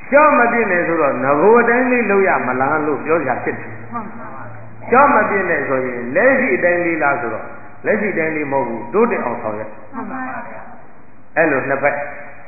ကြောမပြည့်နေဆိုတော့ငကိုအတိုင်းလေးလုပ်ရမလားလို့ပြောကြဖြစ်တယ်ကြောမပြည့်နေဆိုရင်လက်ရှိအတိုင်းလေးလားဆိုတော့လက်ရှိတိုင်းလေးမဟုတ်ဘူးတိုးတက်အောင်ဆောင်ရအဲ့လိုနှစ်ဖက်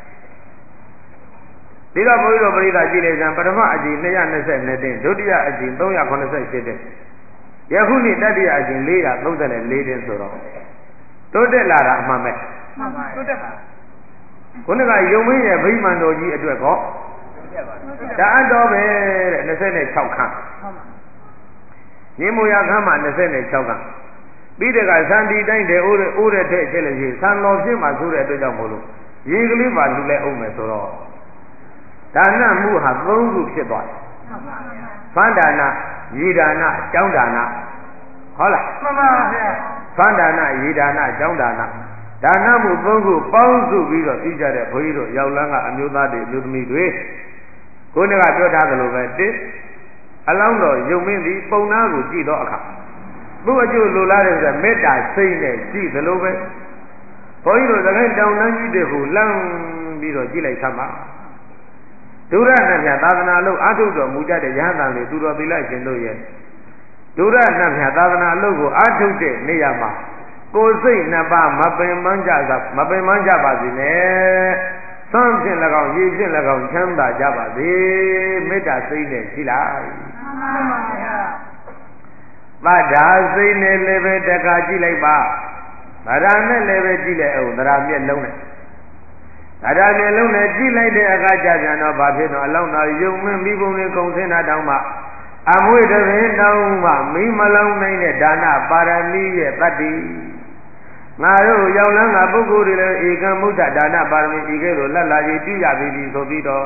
ဒီတော့ဘုန်းကြီးတို့ပရိသတ်ကြည့်လိုက်စမ်းပထမအကြိမ်222တင်းဒုတိယအကြိမ်388တင်းယခုနှစ်တတိယအကြိမ်434တင်းဆိုတော့တိုးတက်လာတာအမှန်ပဲတိုးတက်ပါခုနကယုံမင်းရဲ့ဗိမာန်တော်ကြီးအတွက်ကောဒါအတော်ပဲတဲ့26ခန်းညင်မူရခန်းမှာ26ခန်းပြီးတဲ့ကသံတီတိုင်းတဲ့အိုးတဲ့ထက်ချက်လို့ရှိရင်သံတော်ဖြစ်မှာဆိုတဲ့အတွက်ကြောင့်မို့လို့ရေကလေးပါလူလဲအောင်မယ်ဆိုတော့ဒါနမှုဟာ3ခုဖြစ်သွားတယ်ဖန္ဒါနရေဒါနကျောင်းဒါနဟုတ်လားမှန်ပါဗျာဖန္ဒါနရေဒါနကျောင်းဒါနဒါနမှု3ခုပေါင်းစုပြီးတော့ပြီးကြတဲ့ဘုန်းကြီးတို့ရောက်လန်းကအမျိုးသားတွေအမျိုးသမီးတွေကိုယ်ကပြောထားသလိုပဲအလောင်းတော်ယုံမင်းသည်ပုံနာကိုကြည့်တော့အခါသူ့အကျိုးလိုလားတဲ့ဆိုမေတ္တာစိတ်နဲ့ကြည့်သလိုပဲဘုန်းကြီးတို့သခိုင်းတောင်တန်းကြီးတွေကိုလမ်းပြီးတော့ကြည့်လိုက်သမှာဒုရဏမြတ်သာသနာအလုပ်အထုတော်မူကြတဲ့ရဟန်းတန်တွေသူတော်သီလရှင်တို့ရဲ့ဒုရဏမြတ်သာသနာအလုပ်ကိုအထုတဲ့နေရာမှာကိုယ်စိတ်နှစ်ပါးမပင်ပန်းကြပါစေနဲ့သံဖြင့်၎င်းရေဖြင့်၎င်းချမ်းသာကြပါစေမေတ္တာစိတ်နဲ့ရှိလိုက်မှန်ပါဗျာသတ္တာစိတ်နဲ့လည်းပဲတခါကြည့်လိုက်ပါဗရာနဲ့လည်းပဲကြည့်လိုက်အောင်သရာမျက်လုံးနဲ့ဗရာမျက်လုံးနဲ့ကြည့်လိုက်တဲ့အခါကျပြန်တော့ဘာဖြစ်တော့အလောင်းတော်ယုံမင်းမိဘုံတွေကုံစင်းတာတောင်းမှအမွေတပင်တောင်းမှမိမလောင်းနိုင်တဲ့ဒါနပါရမီရဲ့တတ္တိငါတို့ရောက်လန်းကပုဂ္ဂိုလ်တွေလည်းဧကမုဒ္ဒဒါနပါရမီဤကဲ့သို့လက်လာကြီးပြုရပြီဆိုပြီးတော့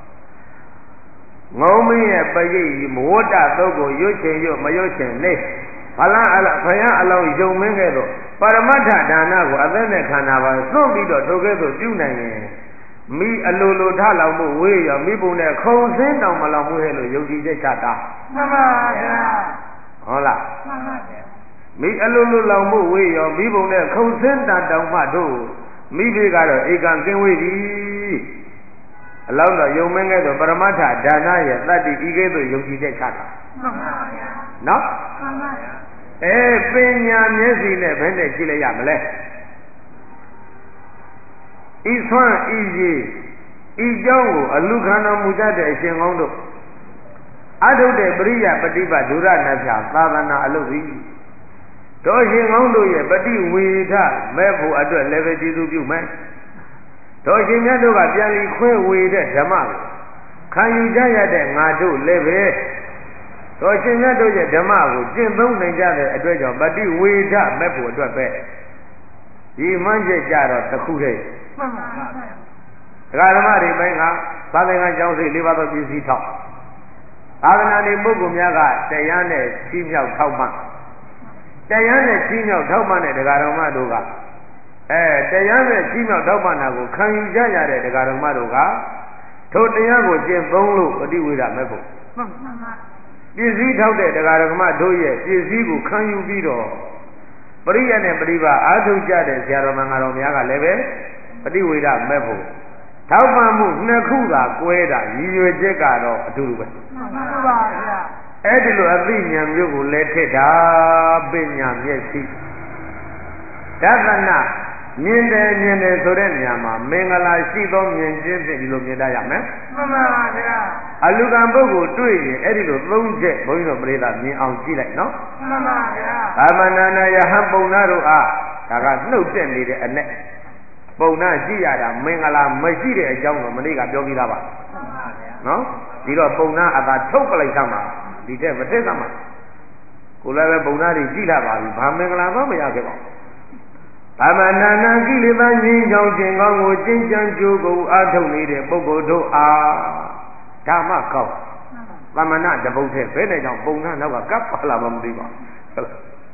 ငုံမင်းရဲ့ပရိတ်မဝတ္တသုတ်ကိုရွတ်ချင်ရွတ်မရွတ်ချင်နေဘလန်းဘုရားအလောင်းယုံမင်းကဲ့သို့ပရမတ္ထဒါနကိုအသက်နဲ့ခန္ဓာပါသွန့်ပြီးတော့ထိုကဲ့သို့ပြုနိုင်ရင်မိအလိုလိုထလောင်မှုဝေးရောမိဘုံနဲ့ခုံစင်းတောင်မလောင်မှုဟဲ့လို့ယုံကြည်ချက်ချတာမှန်ပါဗျာဟုတ်လားမှန်ပါဗျာမိအလိုလိုလောင်မှုဝေးရောမိဘုံနဲ့ခုံစင်းတောင်မှတို့မိဖေကတော့ဧကံကင်းဝေးပြီအလောင်းတော်ယုံမင်းကဲ့သို့ပရမတ္ထဒါနရဲ့တတ္တိဤကဲ့သို့ယုံကြည်ချက်ချတာမှန်ပါဗျာနော်မှန်ပါဗျာပညာမျက်စိနဲ့ဘယ်နဲ့ကြည့်လိုက်ရမလဲဤဆွမ်းဤကြီးဤကြောင့်ကိုအလူခံတော်မူတတ်တဲ့အရှင်ကောင်းတို့အထုတဲ့ပရိယပฏิပတ်ဒုရဏဖြာသာသနာအလုပ်သည်တော်ရှင်ကောင်းတို့ရဲ့ပฏิဝေဒမဲ့ဖို့အတွက်လည်းပဲကျေးဇူးပြုမယ်တော်ရှင်မြတ်တို့ကပြန်လီခွဲဝေတဲ့ဓမ္မကိုခံယူကြရတဲ့ငါတို့လည်းပဲတော်ရှင်မြတ်တို့ရဲ့ဓမ္မကိုကျင့်သုံးနိုင်ကြတဲ့အတွက်ကြောင့်ပฏิဝေဒမဲ့ဖို့အတွက်ပဲဒီမှန်းချက်ကြတော့တစ်ခုတည်းမှန်ပါဗျာဒကာဓမ္မတွေပိုင်းကသာသနာကျောင်းစိတ်၄ပါးသောပစ္စည်းထောက်သာသနာ့ပုဂ္ဂိုလ်များကတရားနဲ့ချီးမြှောက်ထောက်မှတရားနဲ့ချီးမြှောက်ထောက်မှတဲ့ဒကာဓမ္မတို့ကတရားနဲ့ချီးမြှောက်ထောက်မှတာကိုခံယူကြရတဲ့ဒကာဓမ္မတို့ကထိုတရားကိုကျင့်သုံးလို့ပฏิဝေဒမဲ့ဖို့မှန်ပါပစ္စည်းထောက်တဲ့ဒကာဓမ္မတို့ရဲ့ပစ္စည်းကိုခံယူပြီးတော့ပရိယတ်နဲ့ပရိပါအာထုတ်ကြတဲ့ဆရာတော်မင်္ဂတော်များကလည်းပဲပฏิဝေဒမဲ့ဖို့ထောက်ပံ့မှုနှစ်ခုသာကွဲတာရည်ရွယ်ချက်ကတော့အတူတူပဲမှန်ပါဗျာအဲ့ဒီလိုအသိဉာဏ်မျိုးကိုလည်းထည့်တာပညာမျက်စိဒသနာမြင်တယ်ဆိုတဲ့နေရာမှာမင်္ဂလာရှိသောမြင်ခြင်းဖြင့်ဒီလိုမြင်တတ်ရမယ်မှန်ပါဗျာအလူကံပုဂ္ဂိုလ်တွေ့ရင်အဲ့ဒီလို၃ချက်ဘုန်းကြီးတို့ပြိဿမြင်အောင်ကြည့်လိုက်နော်မှန်ပါဗျာဘာမနာနာယဟံပုံနာတို့အားဒါကနှုတ်တက်နေတဲ့အနဲ့ပုံနာရှိရတာမင်္ဂလာမရှိတဲ့အကြောင်းကိုမနေ့ကပြောပြီးသားပါမှန်ပါဗျာနော်ဒီတော့ပုံနာအသာထုတ်ပလိုက်သမှာဒီတဲ့မထက်သမှာကိုလည်းပဲပုံနာတွေကြည့်လာပါပြီဘာမင်္ဂလာမှမရခဲ့ပါဘူးဘာမနာနာကိလေသာငြိမ်းချောင်းခြင်းကောင်းကိုကျင့်ကြံကြိုးကိုအားထုတ်နေတဲ့ပုဂ္ဂိုလ်တို့အားဓမ္မကောင်းသမဏတပုတ်တဲ့ဘယ်နဲ့ကြောင့်ပုံနာနောက်ကကပ်ပါလာမှမသိပါဘူး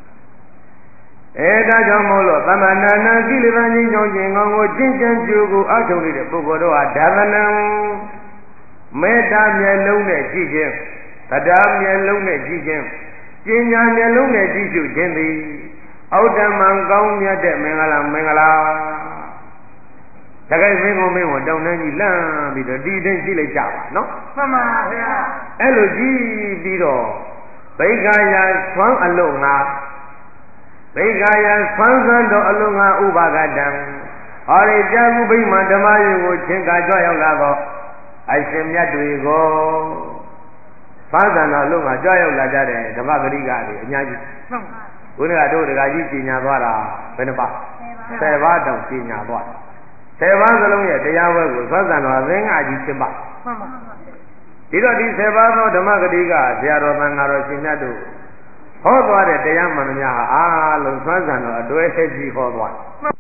ဒါကြောင့်မို့လို့သမဏနာကိလေသာငြိမ်းချောင်းခြင်းကောင်းကိုကျင့်ကြံကြိုးကိုအားထုတ်နေတဲ့ပုဂ္ဂိုလ်တို့အားဒါသနံမေတ္တာမျက်လုံးနဲ့ကြည့်ခြင်းတရားမျက်လုံးနဲ့ကြည့်ခြင်းပညာမျက်လုံးနဲ့ကြည့်ရှုခြင်းသည်ဩတ္တမံကောင်းမြတ်တဲ့မင်္ဂလာတကယ်မင်းကိုတောင်းတန်းကြီးလမ်းပြီးတော့ဒီတိုင်းရှိလိုက်ကြပါနော်မှန်ပါဗျာအဲ့လိုကြည့်ပြီးတော့ဘိက္ခာယဆွမ်းအလုံးငါဘိက္ခာယဆွမ်းစံတော်အလုံးငါဥပါကတံဟောဒီကြာကုဗိမာန်ဓမ္မယုကိုချင်းကာကြွရောက်လာတော့အရှင်မြတ်တွေကိုဆွမ်းစံတော်အလုံးငါကြွရောက်လာကြတဲ့ဓမ္မဂရိကတွေအများကြီးမှန်ပါဘုရားတို့တရားကြီးကြီးညာသွားတာဘယ်နှပါ10ပါးတောင်ကြီးညာသွား10ပါးစလုံးရဲ့တရားဝဲကိုဆွမ်းစံတော်အသင်္ဃာကြီးဖြစ်ပါမှန်ပါဒီတော့ဒီ10ပါးသောဓမ္မဂတိကဆရာတော်သံဃာတော်ရှင်မြတ်တို့ဟောသွားတဲ့တရားမှန်များဟာအားလုံးဆွမ်းစံတော်အတွဲကြီးဟောသွား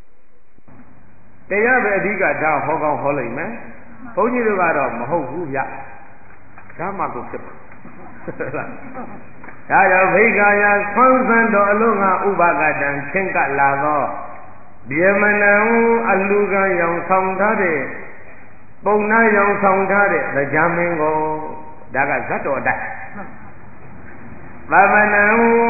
တရားပဲအဓိကဒါဟောကောင်းဟောလိမ့်မယ်ဘုန်းကြီးတို့ကတော့မဟုတ်ဘူးဗျဒါမှကိုဖြစ်ပါဒါကြောင့်ဘိက္ခာယဆွမ်းစံတော်အလုံးငါဥပါကတံချင်းကလာသောဗျမနံအလူကံရောင်ဆောင်ထားတဲ့ပုံနာရောင်ဆောင်ထားတဲ့တရားမင်းကိုဒါကဇတ်တော်တိုက်သမဏံ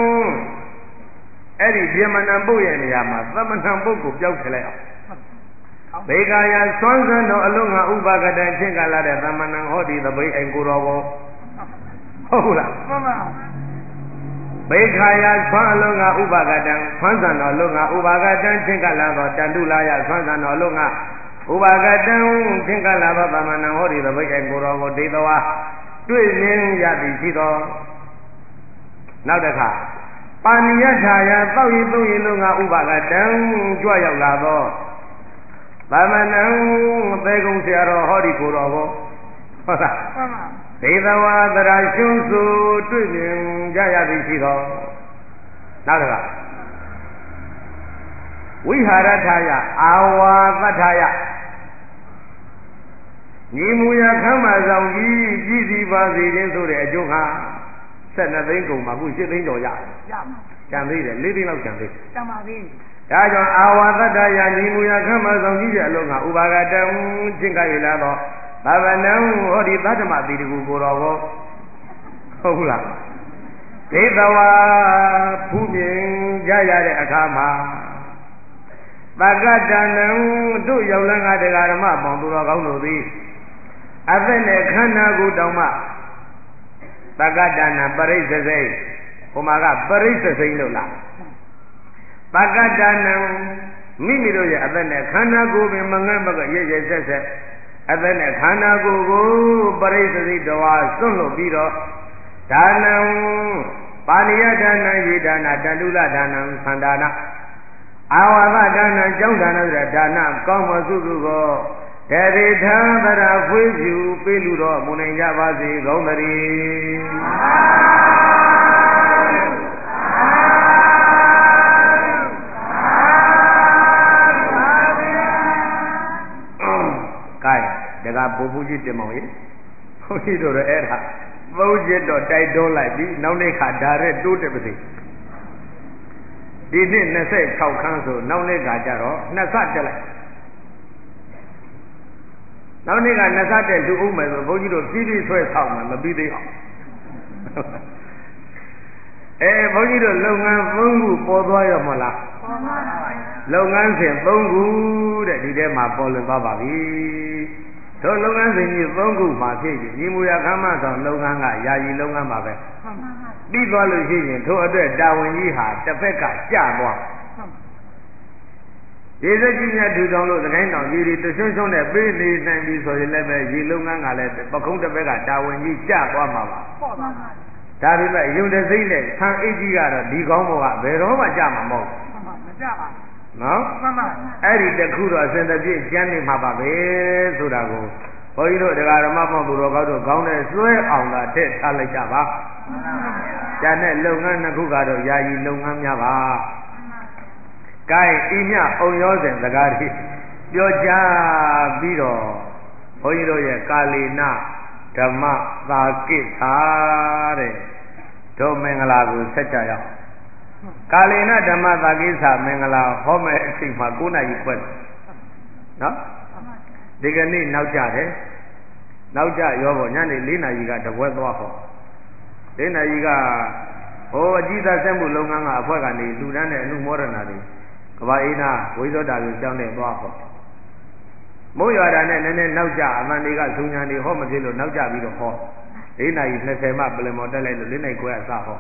အဲ့ဒီဗျမနံပုတ်ရဲ့နေရာမှာသမဏံပုတ်ကိုပြောက်ထည့်လိုက်အောင်ဘေကာယဆွမ်းစံတော်အလုံးငါဥပါကတံချင်းကလာတဲ့သမဏံဟောဒီသပိတ်အိမ်ကိုတော်ဘောဟုတ်လားမှန်ပါဘေခာယဆွမ်းအလုံးငါဥပါကတံဆွမ်းစံတော်အလုံးငါဥပါကတံချင်းကလာတော့တန်တုလာယဆွမ်းစံတော်အလုံးငါဥပါကတံချင်းကလာသောသမဏံဟောဒီသပိတ်အိမ်ကိုတော်ကိုဒေသဝါတွေ့မြင်ရသည်ရှိသောနောက်တစ်ခါပါဏိယထာယတောက်ရည်သုံးရည်လုံးငါဥပါကတံကြွရောက်လာသောသမဏံသေကုံဆရာတော်ဟောဒီကိုတော်ကိုဟုတ်လားမှန်ပါဒေသဝါသရရှုံးစုတွေ့မြင်ကြရသည်ရှိသောနောက်တစ်ခါဝိဟာရထာယအာဝါသထာယညီမူရခမ်းမဆောင်ကြီးကြည်စီပါစေခြင်းဆိုတဲ့အကျိုးဟာ12သိန်းကုန်မှာအခု7သိန်းကျော်ရကျန်သေးတယ်4သိန်းလောက်ကျန်သေးကျန်ပါသေးဒါကြောင့်အာဝါသတ္တယညီမူရခမ်းမဆောင်ကြီးရဲ့အလုံးကဥပါကတံချင်းကရလာတော့ဘာဝနံဟောဒီသတ္တမတိတကူကိုတော်ဘောဟုတ်လားဒေသဝါဖူးမြင်ကြရတဲ့အခါမှာသကတနံတို့ရောက်လန်းကတရားဓမ္မပေါင်းသူတော်ကောင်းတို့သည်အသက်နဲ့ခန္ဓာကိုယ်တောင်မှသကတနာပရိစ္ဆေစိဟိုမှာကပရိစ္ဆေစိလို့လားသကတနာမိမိတို့ရဲ့အသက်နဲ့ခန္ဓာကိုယ်ပင်မငတ်မကရရဆက်ဆက်အသက်နဲ့ခန္ဓာကိုယ်ကိုပရိစ္ဆေစိတော်စွန့်လို့ပြီးတော့ဒါနံပါဏိယဒါနံယေဒါနာတတုလဒါနံသန္တာနာအာဝါဒဒါနံကျောင်းဒါနဆိုတဲ့ဒါနကောင်းမစုစုကိုတရေထံသရဖွေးဖြူပေးလူတော်မူနိုင်ကြပါစေကောင်းသတည်းကဲတကဘိုးဘုကြီးတင်မောင်ရေဘုန်းကြီးတို့အဲ့ဒါဘုန်းကြီးတော့တိုက်တွန်းလိုက်ပြီနောက်နေ့ခါဒါရက်တိုးတယ်ပါစေဒီနှစ်26ခန်းဆိုနောက်နေ့ခါကျတော့နှစ်ဆတက်လိုက်နောက်နေ့ကနှစ်ဆတက်လူဦးမယ်ဆိုဘုန်းကြီးတို့ပြီးပြီးဆွဲဆောင်မယ်မပြီးသေးအောင်ဘုန်းကြီးတို့လုပ်ငန်း3ခုပေါ်သွားရမလားပေါ်ပါပါလုပ်ငန်းစဉ်3ခုတဲ့ဒီထဲမှာပေါ်လွင်သွားပါပြီတို့လုပ်ငန်းစဉ်ကြီး3ခုမှာဖြစ်ပြီညီမူရခမ်းမဆောင်လုပ်ငန်းကယာယီလုပ်ငန်းပါပဲပြီးသွားလို့ရှိရင်တို့အတွက်တာဝန်ကြီးဟာတစ်ဖက်ကကျသွားရေစက်ကြီးများထူထောင်လို့သခိုင်းတောင်ကြီးတွေတဆွန်းဆွန်းနဲ့ပေးနေနိုင်ပြီဆိုရင်လည်းပဲရေလုပ်ငန်းကလည်းပခုံးတစ်ဖက်ကတာဝန်ကြီးကျသွားမှာပါပေါ့ပါဒါပေမဲ့ယုံတဲ့စိတ်နဲ့ဆံအိတ်ကြီးကတော့ဒီကောင်းဘောကဘယ်တော့မှကြမှာမဟုတ်ဘူးမကြပါဘူးနော်မှန်ပါအဲ့ဒီတခုတော့အစဉ်တစ်ပြည့်ကျမ်းနေမှာပါပဲဆိုတာကိုဘုန်းကြီးတို့တရားဓမ္မပေါင်းသူတော်ကောင်းတို့ခေါင်းနဲ့ဆွဲအောင်သာထည့်ထားလိုက်ကြပါကျန်တဲ့လုပ်ငန်းနှစ်ခုကတော့ယာယီလုပ်ငန်းများပါကဲဤမြအောင်ရောစဉ်စကားတွေပြောကြပြီးတော့ဘုန်းကြီးတို့ရဲ့ကာလီနဓမ္မသာကိသာတဲ့တို့မင်္ဂလာကိုဆက်ကြရအောင်ကာလီနဓမ္မသာကိသာမင်္ဂလာဟောမဲ့အချိန်မှာ9နာရီခွဲနော်ဒီကနေ့နောက်ကြတယ်နောက်ကြရောပေါ့ညနေ4နာရီကတပွဲသွားဟော4နာရီကဟိုအကြည့်သာဆက်မှုလုပ်ငန်းကအဖွဲကနေလူတန်းတဲ့အမှုမောဒနာတွေကဘာအိနာဝိသောတာကိုကြောင်းတဲ့သွားဟောမိုးရွာတာနဲ့နည်းနည်းနောက်ကျအမှန်တွေကဇုံညာနေဟောမဖြစ်လို့နောက်ကျပြီးတော့ဟော4 နာရီ 20မှပလင်မော်တက်လိုက်လို့4 နာရီခွဲအစဟော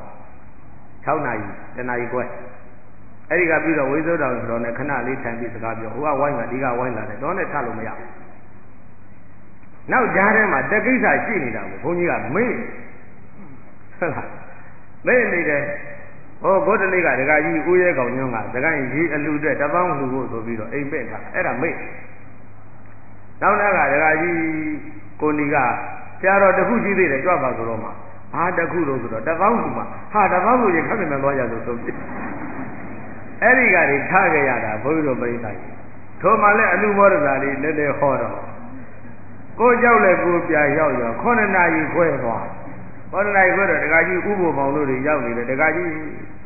6 နာရီ10 နာရီခွဲအဲ့ဒီကပြီးတော့ဝိသုဒ္ဓောင်ဆိုတော့ねခဏလေးထိုင်ပြီးစကားပြောဟိုကဝိုင်းလာဒီကဝိုင်းလာတယ်တော့နဲ့ထလို့မရဘူးနောက်ကြားထဲမှာတကိစ္စရှိနေတာကိုဘုန်းကြီးကမေ့ဟုတ်လားမေ့နေတယ်ဟောဘုဒ္ဓလေးကဒကာကြီးဦးရဲကောင်ညွန့်ကဒကာကြီးကြီးအလူအတွက်တပေါင်းလူဖို့ဆိုပြီးတော့အိမ်ပဲ့ထားအဲ့ဒါမေ့နောက်ကဒကာကြီးကိုနီကဆရာတော်တခုရှိသေးတယ်ကြွပါဆိုတော့မှဘာတခုလို့ဆိုတော့တပေါင်းလူမှာဟာတပေါင်းလူရင်ခက်ပြန်သွားကြလို့ဆိုပြီးအဲ့ဒီကတွေထားကြရတာဘုန်းကြီးတို့ပြိဿကြီးထိုမှလည်းအလူမောဒသာလေးလည်းလည်းဟောတော့ကိုကြောက်လဲကိုပြရောက်ရော9 နာရီခွဲသွား9 နာရီခွဲတော့ဒကာကြီးဥပ္ပိုလ်ပေါင်းတို့တွေရောက်နေတယ်ဒကာကြီး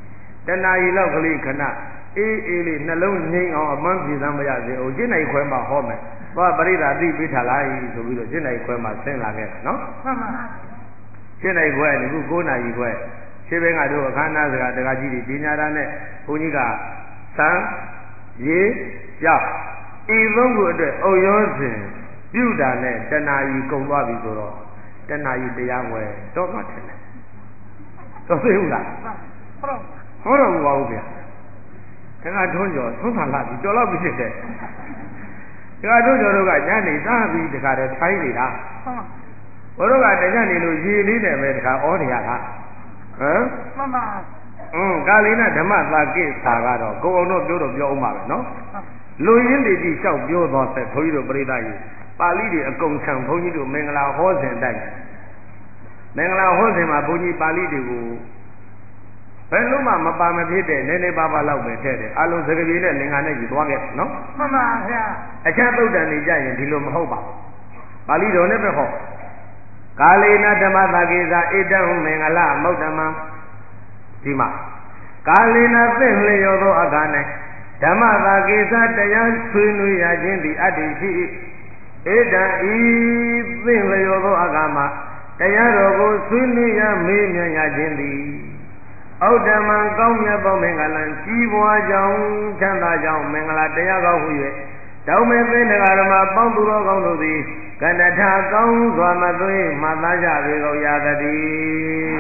1 နာရီလောက်ကလေးခဏအေးအေးလေးနှလုံးငြိမ်အောင်အမှန်ပြေသမ်းမရစေအောင်7 နာရီခွဲမှဟောမယ်သွားပရိသတ်သိပေးထားလိုက်ဆိုပြီးတော့7 နာရီခွဲမှဆင်းလာခဲ့တာနော်မှန်ပါ7 နာရီခွဲအခု9 နာရီခွဲရှင်းဘင်းကတို့အခမ်းအနားစကားဒကာကြီးတွေပညာသားနဲ့ဘုန်းကြီးကစံရေကြောက်ဤသုံးခုအတွက်အုပ်ရောစဉ်ပြုတာနဲ့1 နာရီကုန်သွားပြီဆိုတော့1 နာရီတရားဝယ်တော့မှထင်တယ်တော့သိဘူးလားဟောတော့ဘာဘူးဗျာတခါထွန်းကျော်သုံးဆာလာပြီတော်တော့ဖြစ်တယ်တခါထွန်းကျော်တို့ကညနေသားပြီးတခါတည်းထိုင်းနေတာဘိုးတို့ကတညနေလို့ရေလေးတယ်ပဲတခါဩနေရတာဟမ်မှန်ပါကာလီနာဓမ္မသာကိသာကတော့ကိုအောင်တို့ပြောတော့ပြောအောင်ပါပဲနော်လူရင်းတွေကြီးလျှောက်ပြောတော့ဆက်ဘုန်းကြီးတို့ပြိဿကြီးပါဠိတွေအကုန်ခံဘုန်းကြီးတို့မင်္ဂလာဟောစဉ်တိုက်မင်္ဂလာဟောစဉ်မှာဘုန်းကြီးပါဠိတွေကိုဘယ်လုံးမှမပါမဖြစ်တဲ့နည်းနည်းပါးပါးလောက်ပဲထည့်တယ်အလုံးစကပြေနဲ့လင်္ကာနဲ့ကြီးသွားခဲ့နော်မှန်ပါဗျာအခြားသုတ်တန်နေကြရင်ဒီလိုမဟုတ်ပါဘူးပါဠိတော်နဲ့ပဲဟောကာလေနဓမ္မသာကိသာဣတံမင်္ဂလမௌတ္တမံဒီမှာကာလေနသင့်လျော်သောအခါ၌ဓမ္မသာကိသာတရားဆွေးနွေးရခြင်းသည်အတ္တိရှိဣတံဤသင့်လျော်သောအခါမှာတရားတော်ကိုဆွေးနွေးရမေးမြန်းရခြင်းသည်ဩတ္တမံကောင်းမြတ်သောမင်္ဂလံကြီးပွားကြောင်းချမ်းသာကြောင်းမင်္ဂလာတရားကောင်းဟု၍တောင်းမဲ့သိဏ္ဍာရမပေါင်းသူတော်ကောင်းတို့သည်ကဏ္ဍထာကောင်းစွာမသွေးမှတ်သားကြပေကုန်ရသတည်း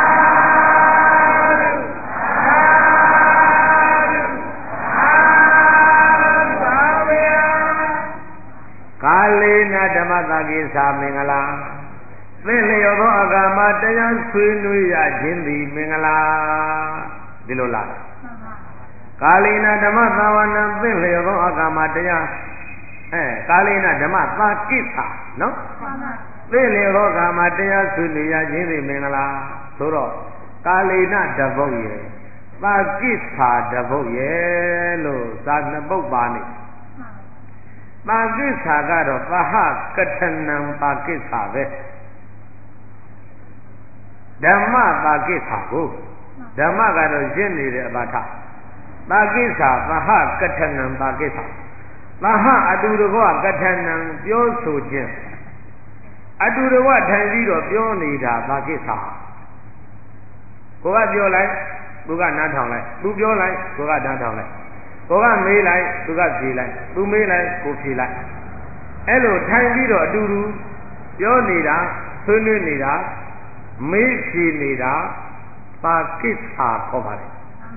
ကာလေနဓမ္မသာကိသာမင်္ဂလာသင်လျော်သောအခါမှာတရားဆွေးနွေးရခြင်းသည်မင်္ဂလာဒီလိုလားကာလေနဓမ္မသာဝနံသင်လျော်သောအခါမှာတရားကာလေနဓမ္မသာကိသာနော်သင်လျော်သောအခါမှာတရားဆွေးနွေးရခြင်းသည်မင်္ဂလာဆိုတော့ကာလေနတပုတ်ရဲ့သာကိသာတပုတ်ရဲ့လို့သာနှစ်ပုတ်ပါနေသာကိသာကတော့သဟကထဏံပါကိသာပဲဓမ္မသာကိသာကိုဓမ္မကတော့ရှင်းနေတဲ့အပါထသာကိသာသဟကထဏံပါကိသာသဟအတူတကွကထဏံပြောဆိုခြင်းအတူတကွထိုင်ပြီးတော့ပြောနေတာသာကိသာကိုကပြောလိုက်သူကနားထောင်လိုက်သူပြောလိုက်ကိုကနားထောင်လိုက်ကိုကမေးလိုက်သူကဖြေလိုက်သူမေးလိုက်ကိုဖြေလိုက်အဲ့လိုထိုင်ပြီးတော့အတူတူပြောနေတာဆွေးနွေးနေတာမေးဖြေနေတာပါကိစ္စခေါ်ပါတယ်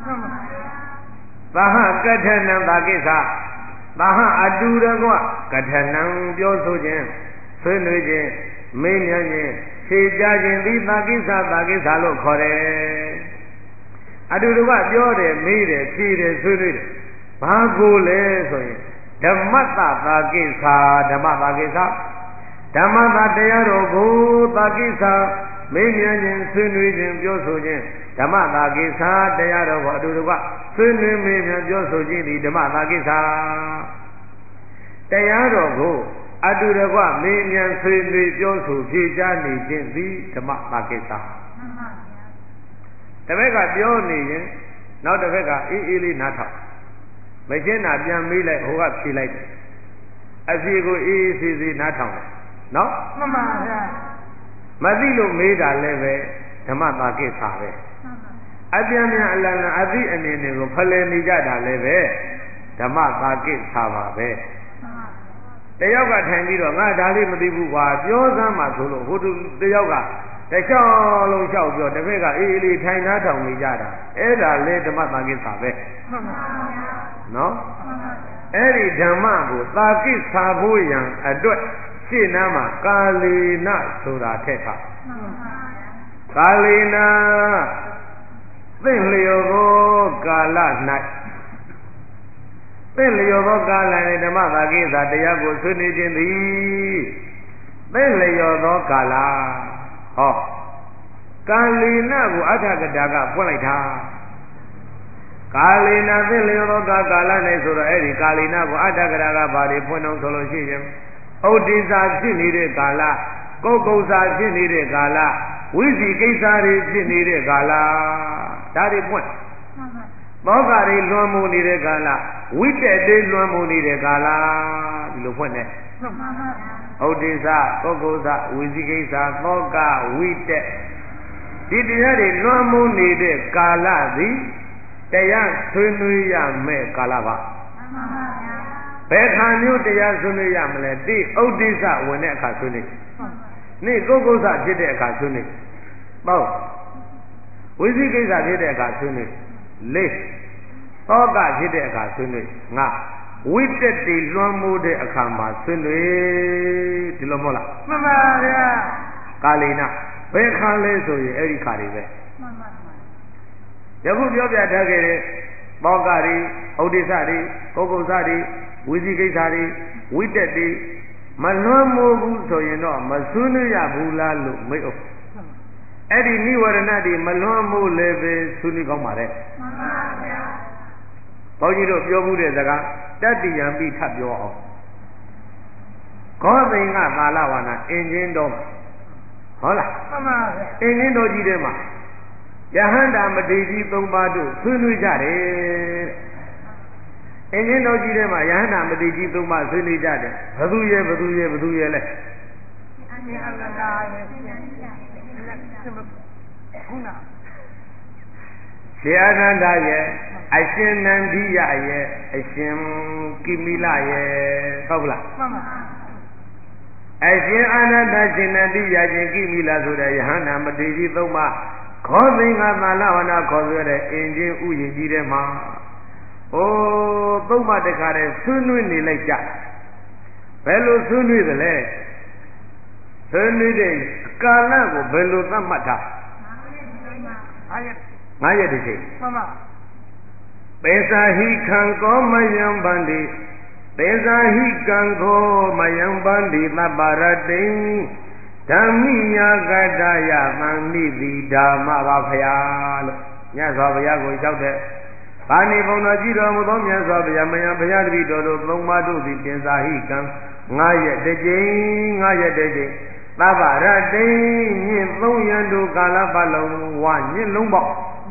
သာဟကထဏံပါကိစ္စသာဟအတူတကွကထဏံပြောဆိုခြင်းဆွေးနွေးခြင်းမေးမြန်းခြင်းဖြေကြားခြင်းဒီပါကိစ္စလို့ခေါ်တယ်အတူတကွပြောတယ်မေးတယ်ဖြေတယ်ဆွေးနွေးတယ်ဘာကိုလဲဆိုရင်ဓမ္မတသာကိစ္စဓမ္မသာကိစ္စဓမ္မသာတရားတော်ကိုသာကိစ္စမေးမြန်းခြင်းဆွေးနွေးခြင်းပြောဆိုခြင်းဓမ္မသာကိစ္စတရားတော်ကိုအတူတကွဆွေးနွေးမေးမြန်းပြောဆိုခြင်းသည်ဓမ္မသာကိစ္စတရားတော်ကိုအတူတကွမေးမြန်းဆွေးနွေးပြောဆိုဖြေကြားနေခြင်းသည်ဓမ္မသာကိစ္စတစ်ဘက်ကပြောနေရင်နောက်တစ်ဘက်ကအေးအေးလေးနားထောင်မရှင်းတာပြန်မေးလိုက်ဟိုကဖြေလိုက်တယ်အဖြေကိုအေးအေးဆေးဆေးနားထောင်တယ်နော်မှန်ပါဗျာမသိလို့မေးတာလည်းပဲဓမ္မသာကိစ္စပဲအပြန်ပြန်အလန်အသိအနေနဲ့ကိုဖလှယ်နေကြတာလည်းပဲဓမ္မသာကိစ္စပါပဲတယောက်ကထိုင်ပြီးတော့ငါဒါလေးမသိဘူးကွာပြောစမ်းမှဆိုလို့ဟိုတယောက်ကတလျှောက်လုံးလျှောက်ပြောတစ်ဖက်ကအေးအေးလေးထိုင်သားထောင်နေကြတာအဲ့ဒါလေဓမ္မသာကိစ္စပဲနော်အဲ့ဒီဓမ္မကိုသာကိစ္စဖို့ရန်အတွက်ရှင်းနာမှာကာလေနဆိုတာထက်ထားကာလေနသင်လျောသောကာလ၌သင်လျောသောကာလ၌ဓမ္မသာကိစ္စတရားကိုဆွေးနွေးခြင်းသည်သင်လျောသောကာလဟောကာလေနကိုအထကတာကဖွင့်လိုက်တာကာလေနသင်လျောသောကာလ၌ဆိုတော့အဲ့ဒီကာလေနကိုအထကတာကဘာတွေဖွင့်အောင်ဆိုလို့ရှိရင်ဥဒိစာဖြစ်နေတဲ့ကာလကုက္ကုစာဖြစ်နေတဲ့ကာလဝိစီကိစ္စတွေဖြစ်နေတဲ့ကာလဒါတွေပွင့်သောကတွေလွန်မှုနေတဲ့ကာလဝိတက်တွေလွန်မှုနေတဲ့ကာလဒီလိုဖွင့်တယ်ဥဒိစာကုက္ကုစာဝိစီကိစ္စသောကဝိတက်ဒီတရားတွေလွန်မှုနေတဲ့ကာလသည်တရားဆွေးနွေးရမယ်ကာလပါဘယ်ခါမျိုးတရားဆွေးနွေးရမလဲတိဥဒိစာဝင်တဲ့အခါဆွေးနွေးနေ့ကုက္ကုစဖြစ်တဲ့အခါဆွေးနွေးပေါ့ဝိသိကိစ္စဖြစ်တဲ့အခါဆွေးနွေးလေးသောကဖြစ်တဲ့အခါဆွေးနွေးငါဝိတက်တိလွှမ်းမိုးတဲ့အခါမှာဆွေးနွေးဒီလိုမဟုတ်လားမှန်ပါဗျာကာလေနဘယ်ခါလဲဆိုရင်အဲ့ဒီခါတွေပဲမှန်ပါယခုပြောပြထားခဲ့တဲ့သောကတွေဥဒိစ္စတွေကုက္ကုစတွေဝိသိကိစ္စတွေဝိတက်တိမလွှမ်းမိုးဘူးဆိုရင်တော့မဆွေးနွေးရဘူးလားလို့မေးအောင်အဲ့ဒီနိဝရဏတွေမလွှမ်းမိုးလည်းပဲဆွေးနွေးကောင်းပါလေမှန်ပါဗျာဘုန်းကြီးတို့ပြောမှုတဲ့စကားတတ္တိယံပိထပ်ပြောအောင်ခောသိင်္ဂသာလဝါနာအင်ဂျင်တော်ဟုတ်လားမှန်ပါဗျာအင်ဂျင်တော်ကြီးထဲမှာယဟန္တာမထေရကြီး၃ပါးတို့ဆွေးနွေးကြတယ်အင်းင်းတော်ကြီးထဲမှာယဟန္တာမတိကြီးသုံးပါးဆွေးနွေးကြတယ်ဘသူရဲ့လဲရှင်အာနန္ဒရဲ့အရှင်နန္ဒီယရဲ့အရှင်ကိမိလရဲ့ဟုတ်လားမှန်ပါအရှင်အာနန္ဒရှင်နန္ဒီယရှင်ကိမိလဆိုတဲ့ယဟန္တာမတိကြီးသုံးပါးခောသိင်္ဂသာလဝနာခေါ်ဆိုတဲ့အင်ဂျင်ဥယျာဉ်ကြီးထဲမှာအိုးသုံးပါးတခါတည်းဆွေးနွေးနေလိုက်ကြဘယ်လိုဆွေးနွေးသလဲဆွေးနွေးတဲ့ကာလကိုဘယ်လိုသတ်မှတ်ထား9 ရက်တစ်ချိန်မှန်ပါပေသာဟိခံကောမယံဗန္တိပေသာဟိကံခောမယံဗန္တိသဗ္ဗရတိဓမ္မိညာကတ္တယသံမိတိဓမ္မပါဖယာလို့မြတ်စွာဘုရားကိုလျှောက်တဲ့ဘာနိဘုံတော်ကြည်တော်မူသောမြတ်စွာဘုရားမယံဘုရားတပည့်တော်တို့သုံးပါးတို့သည်ပင်စာဟိကံ9 ရက်တစ်ကြိမ်9 ရက်တစ်ကြိမ်သဗ္ဗရတိညင့်3 ရန်တို့ကာလပတ်လုံးဝညင့်လုံးပေါက်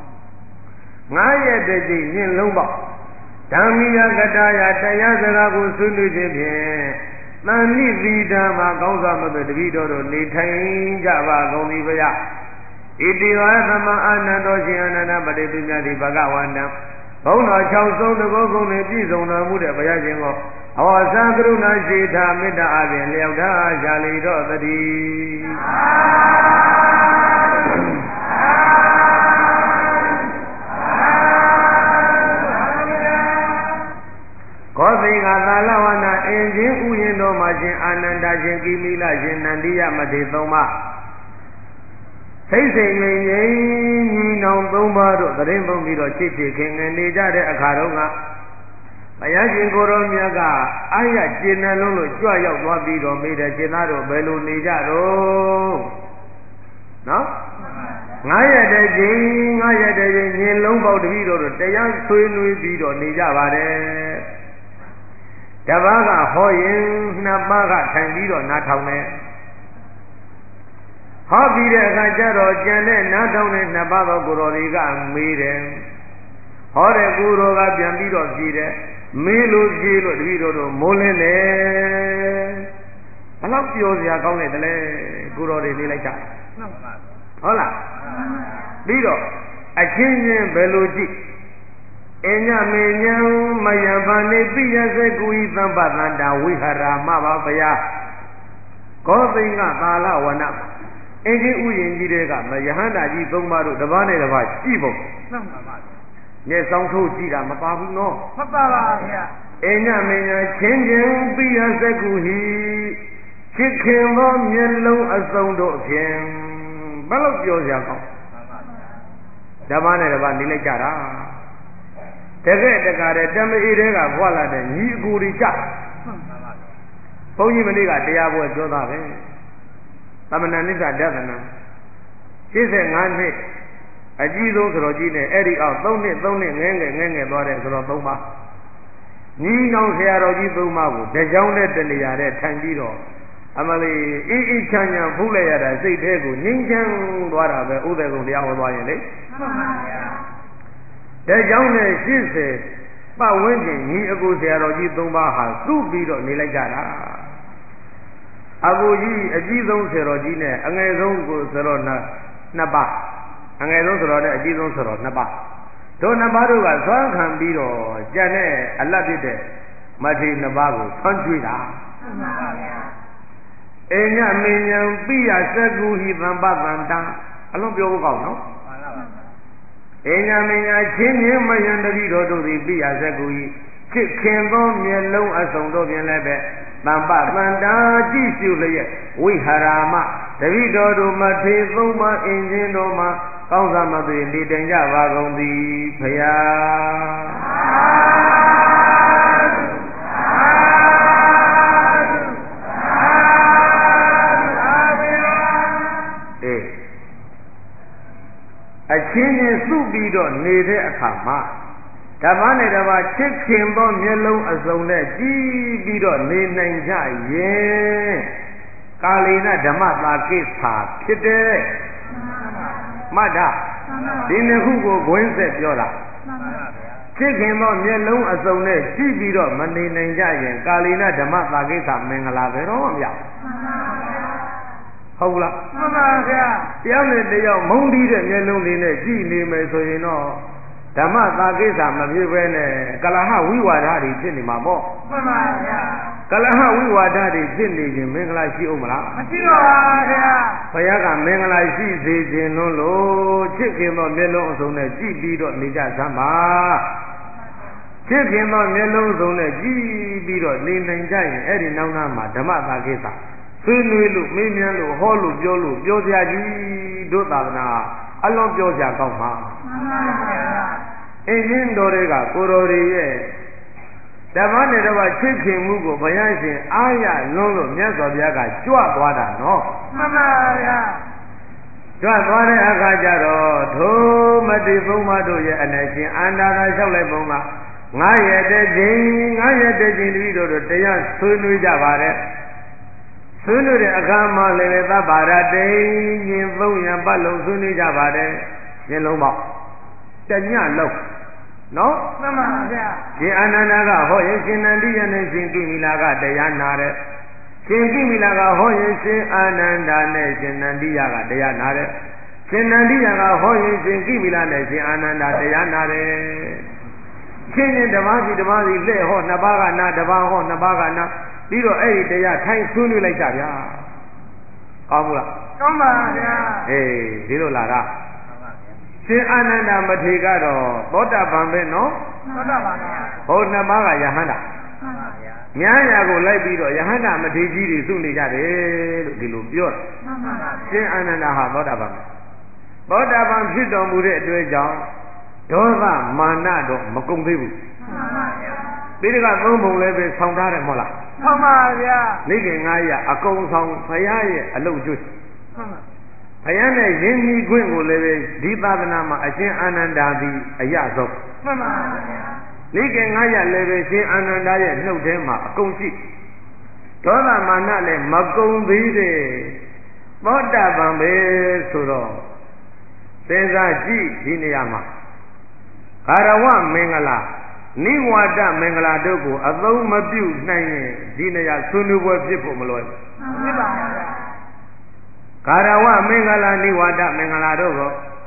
9 ရက်တစ်ကြိမ်ညင့်လုံးပေါက်ဓမ္မိယကတ္တယတရားစကားကိုဆွေးနွေးခြင်းဖြင့်သံနိသီဓမ္မကောင်းစွာမသွေတပည့်တော်တို့နေထိုင်ကြပါကုန်သည်ဘုရားဣတိဝါသမအာနန္တောရှင်အာနန္ဒပတိတုမြတ်တိဘဂဝန္တံဘုံတော်6ဆုံးတကောကုံနဲ့ပြည့်စုံတော်မူတဲ့ဘုရားရှင်ကိုအဝါသံကရုဏာရှိတာမေတ္တာအပြင်လျောက်ထားကြလေတော့တည်းခောသိင်္ဂသာလဝနာအင်ချင်းဥယျာဉ်တော်မှာရှင်အာနန္ဒရှင်ကိမိလရှင်နန္ဒီယမထေရသုံးပါးစိတ်စိမ်ငြိမ်ငြိမ်ညီနောင်သုံးပါးတို့သတင်းသုံးပြီးတော့ချစ်ချစ်ခင်ခင်နေကြတဲ့အခါတုန်းကဘုရားရှင်ကိုယ်တော်မြတ်ကအာရကျင်နှလုံးလို့ကြွရောက်သွားပြီးတော့မိတဲ့ရှင်သားတို့ဘယ်လိုနေကြတော့နော်9 ရက်တည်းချင်း9 ရက်တည်းချင်းညင်လုံးပေါက်တပည့်တော်တို့တရားဆွေးနွေးပြီးတော့နေကြပါတယ်တပါးကဟောရင်နှစ်ပါးကထိုင်ပြီးတော့နားထောင်တယ်ဟောပြီးတဲ့အခါကျတော့ကြံတဲ့နားထောင်တဲ့နှစ်ပါးသောကိုယ်တော်တွေကမေးတယ်ဟောတဲ့ကိုယ်တော်ကပြန်ပြီးတော့ဖြေတယ်မေးလို့ဖြေလို့တပည့်တော်တို့မိုးလင်းတယ်ဘလောက်ပြောစရာကောင်းတယ်တလဲကိုယ်တော်တွေနေလိုက်တာဟုတ်လားပြီးတော့အချင်းချင်းဘယ်လိုကြည့် Enya menyang mayabane piya sekui sampatanda wihara mababaya. Kosinga tala wana. Enge uyin jirega mayahanda ji thongmaru dabane daba chibo. Nye song thu jira mapabu no. Mapabaya. Enya menyang chenjeng piya sekui. Chikhenbo myelong asong do phien. Balok pyo sia kaw. Dabane daba ni lai jara. တကယ်တကားတဲ့တမအေးတွေကဘွာလာတဲ့ညီအကူတွေကြဘုန်းကြီးမလေးကတရားပွဲပြောသားပဲသမဏနိစ္စဒသနာ85နှစ်အကြီးဆုံးဆိုတော့ကြီးနဲ့အဲ့ဒီအောက်3နှစ်ငဲငယ်သွားတဲ့ဆိုတော့3ပါညီနောင်ဆရာတော်ကြီး3ပါးကိုတကြောင်းနဲ့တနေရာတဲ့ထိုင်ပြီးတော့အမလေးအေးချမ်းချမ်းဖူးလိုက်ရတာစိတ်ထဲကိုငြိမ်းချမ်းသွားတာပဲဥဒေကုံတရားဟောသွားရင်လေမှန်ပါဗျာ တဲ့ကြောင့်နဲ့80ပတ်ဝန်းကျင်ညီအကိုဆရာတော်ကြီး3ပါးဟာစုပြီးတော့နေလိုက်ကြတာအကိုကြီးအကြီးဆုံးဆရာတော်ကြီးနဲ့အငယ်ဆုံးကိုဆရာတော်2ပါးအငယ်ဆုံးဆရာတော်နဲ့အကြီးဆုံးဆရာတော်2ပါးတို့2ပါးတို့ကဆွမ်းခံပြီးတော့ကျန်တဲ့အလတ်ဖြစ်တဲ့မထေ2ပါးကိုဆွမ်းကျွေးတာမှန်ပါဗျာအညမင်းညာပိယစကုဟိသံပတန္တအလုံးပြောဖို့ကောင်းနော် အညာမညာချင်းချင်းမယံတတိတော်တို့သည်ပြရစကူ၏ချစ်ခင်သောမျက်လုံးအစုံတို့ဖြင့်လည်းပဲတမ္ပတန္တာကြည့်ရှုလျက်ဝိဟာရမတတိတော်တို့မထေသုံးပါအင်ချင်းတို့မှာကောင်းစားမသွေနေတိုင်ကြပါကုန်သည်ဖယားအချင်းချင်းစုပြီးတော့နေတဲ့အခါမှာဓမ္မနဲ့ဓမ္မချစ်ခင်သောမျက်လုံးအစုံနဲ့ကြည်ပြီးတော့နေနိုင်ကြရင်ကာလိနဓမ္မသာကိစ္ဆာဖြစ်တယ်မှတ်တာဒီနှစ်ခုကိုဂွင်းဆက်ပြောတာချစ်ခင်သောမျက်လုံးအစုံနဲ့ကြည်ပြီးတော့မနေနိုင်ကြရင်ကာလိနဓမ္မသာကိစ္ဆာမင်္ဂလာဘယ်တော့မှမရဟုတ်လားမှန်ပါဗျာတရားနဲ့တရားမုန်းတီးတဲ့မျက်လုံးလေးနဲ့ကြည်နေမယ်ဆိုရင်တော့ဓမ္မသာကိစ္စမဖြစ်ဘဲနဲ့ကလဟဝိဝါဒတွေဖြစ်နေမှာပေါ့မှန်ပါဗျာကလဟဝိဝါဒတွေဖြစ်နေရင်မင်္ဂလာရှိအောင်မလားမရှိပါဘူးဗျာဘုရားကမင်္ဂလာရှိစေခြင်းလို့ချစ်ခင်သောမျက်လုံးအစုံနဲ့ကြည်ပြီးတော့နေကြစမ်းပါချစ်ခင်သောမျက်လုံးအစုံနဲ့ကြည်ပြီးတော့နေနိုင်ကြရင်အဲ့ဒီနောက်နာမှာဓမ္မသာကိစ္စဆွေးနွေးလို့မင်းမြန်းလို့ဟောလို့ပြောစရာကြီးတို့သာသနာအလွန်ပြောစရာကောင်းပါမှန်ပါဗျာအင်းရှင်တော်တွေကကိုတော်တွေရဲ့ဓမ္မနဲ့တော့ချစ်ခင်မှုကိုဘုရားရှင်အားရလွန်းလို့မြတ်စွာဘုရားကကြွသွားတာနော်မှန်ပါဗျာကြွသွားတဲ့အခါကျတော့ထိုမတိဘုံမတို့ရဲ့အနေချင်းအန္တာသာလျှောက်လိုက်ပုံက9ရက်တည်းချင်းတပည့်တို့တရားဆွေးနွေးကြပါတယ်ဆွေးနွေးတဲ့အခါမှာလည်းသဗ္ဗရတိညင်300ပတ်လုံးဆွေးနွေးကြပါတယ်ညလုံးပေါက်တညလုံးနော်မှန်ပါဗျာရှင်အာနန္ဒာကဟောရင်ရှင်နန္ဒီယနဲ့ရှင်ကိမိလာကတရားနာတဲ့ရှင်ကိမိလာကဟောရင်ရှင်အာနန္ဒာနဲ့ရှင်နန္ဒီယကတရားနာတဲ့ရှင်နန္ဒီယကဟောရင်ရှင်ကိမိလာနဲ့ရှင်အာနန္ဒာတရားနာတယ်ရှင်ရင်ဓမ္မစီလှည့်ဟော2ပါးကနာ1ပါးဟော2ပါးကနာပြီးတော့အဲ့ဒီတရားထိုင်ဆွေးနွေးလိုက်ကြဗျာကောင်းဘူးလားကောင်းပါဗျာအေးဒီလိုလာတာရှင်အာနန္ဒမထေရကတော့သောတာပန်ပဲနော်သောတာပန်ပါဟော2ပါးကယဟန္တာမှန်ပါဗျာများရာကိုလိုက်ပြီးတော့ယဟန္တာမထေရကြီးတွေစုနေကြတယ်လို့ဒီလိုပြောတာမှန်ပါဗျာရှင်အာနန္ဒဟာသောတာပန်သောတာပန်ဖြစ်တော်မူတဲ့အတွက်ကြောင့်ဒေါသမာနတော့မကုန်သေးဘူးမှန်ပါဗျာပိဋက3ပုံလည်းပဲဆောင်းထားတယ်မဟုတ်လားမှန်ပါဗျာမိခင်900အကုန်ဆောင်ဘုရားရဲ့အလုပ်ကျွေးမှန်ပါဘုရားနဲ့ယဉ်ညီခွင့်ကိုလည်းပဲဒီသာသနာမှာအရှင်အာနန္ဒာသည်အရဆုံးမှန်ပါဗျာမိခင်900လည်းပဲရှင်အာနန္ဒာရဲ့နှုတ်ထဲမှာအကုန်ရှိဒေါသမာနလည်းမကုန်သေးတဲ့သောတာပန်ပဲဆိုတော့စဉ်းစားကြည့်ဒီနေရာမှာကာရဝမင်္ဂလာနိဝါဒမင်္ဂလာတို့ကိုအသုံးမပြုနိုင်ရင်ဒီနေရာဆွေးနွေးပွဲဖြစ်ဖို့မလွယ်ဘူးဖြစ်ပါဗျာကာရဝမင်္ဂလာနိဝါဒမင်္ဂလာတို့ကို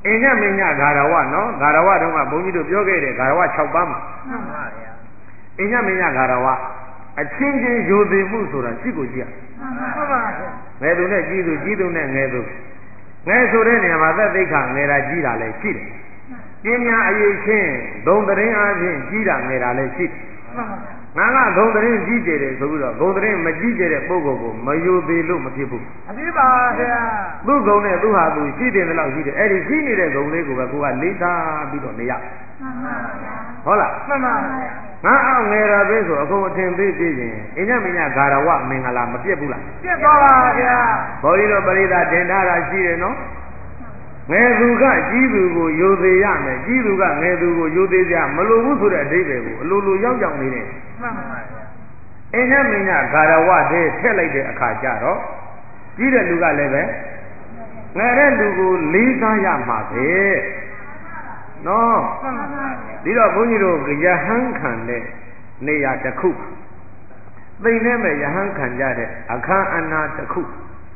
အင်းညမင်းညဂါရဝနော်ဂါရဝတုန်းကဘုန်းကြီးတို့ပြောခဲ့တယ်ဂါရဝ6ပါးမှာမှန်ပါဗျာအင်းညမင်းညဂါရဝအချင်းချင်းယိုသေးမှုဆိုတာရှိကိုကြည့်ရမှန်ပါဗျာငယ်သူနဲ့ကြီးသူနဲ့ငယ်သူငယ်ဆိုတဲ့နေရာမှာသက်သိက္ခာငယ်တာကြီးတာလည်းရှိတယ်ပြင်းများအရေးချင်းဂုံတရင်အားဖြင့်ကြီးတာငယ်တာလည်းရှိတယ်ငါကဂုံတရင်ကြီးကျယ်တယ်ဆိုပြီးတော့ဂုံတရင်မကြီးကျယ်တဲ့ပုဂ္ဂိုလ်ကိုမယိုသေးလို့မဖြစ်ဘူးအဖြစ်ပါဗျာသူ့ဂုံနဲ့သူ့ဟာသူရှိတယ်လို့ရှိတယ်အဲ့ဒီရှိနေတဲ့ဂုံလေးကိုပဲကိုကလေးစားပြီးတော့နေရဟုတ်လားမှန်ပါဗျာငါအောင်ငယ်တာပဲဆိုအကုန်အထင်သေးသေးရင်အညမညဂါရဝမင်္ဂလာမပြတ်ဘူးလားပြတ်သွားပါဗျာဘုန်းကြီးတို့ပရိသတ်တင်ထားတာရှိတယ်နော်ငယ်သူကကြီးသူကိုယိုသေးရမယ်ကြီးသူကငယ်သူကိုယိုသေးကြမလိုဘူးဆိုတဲ့အဓိပ္ပာယ်ကိုအလိုလိုရောက်နေတယ်မှန်ပါဗျာအညမညဂါရဝတည်းထည့်လိုက်တဲ့အခါကျတော့ကြီးတဲ့လူကလည်းပဲငယ်တဲ့လူကိုလေးစားရမှာပဲနော်ဒီတော့ဘုန်းကြီးတို့ယဟန်ခံတဲ့နေရာတစ်ခုသိနေမဲ့ယဟန်ခံကြတဲ့အခမ်းအနားတစ်ခု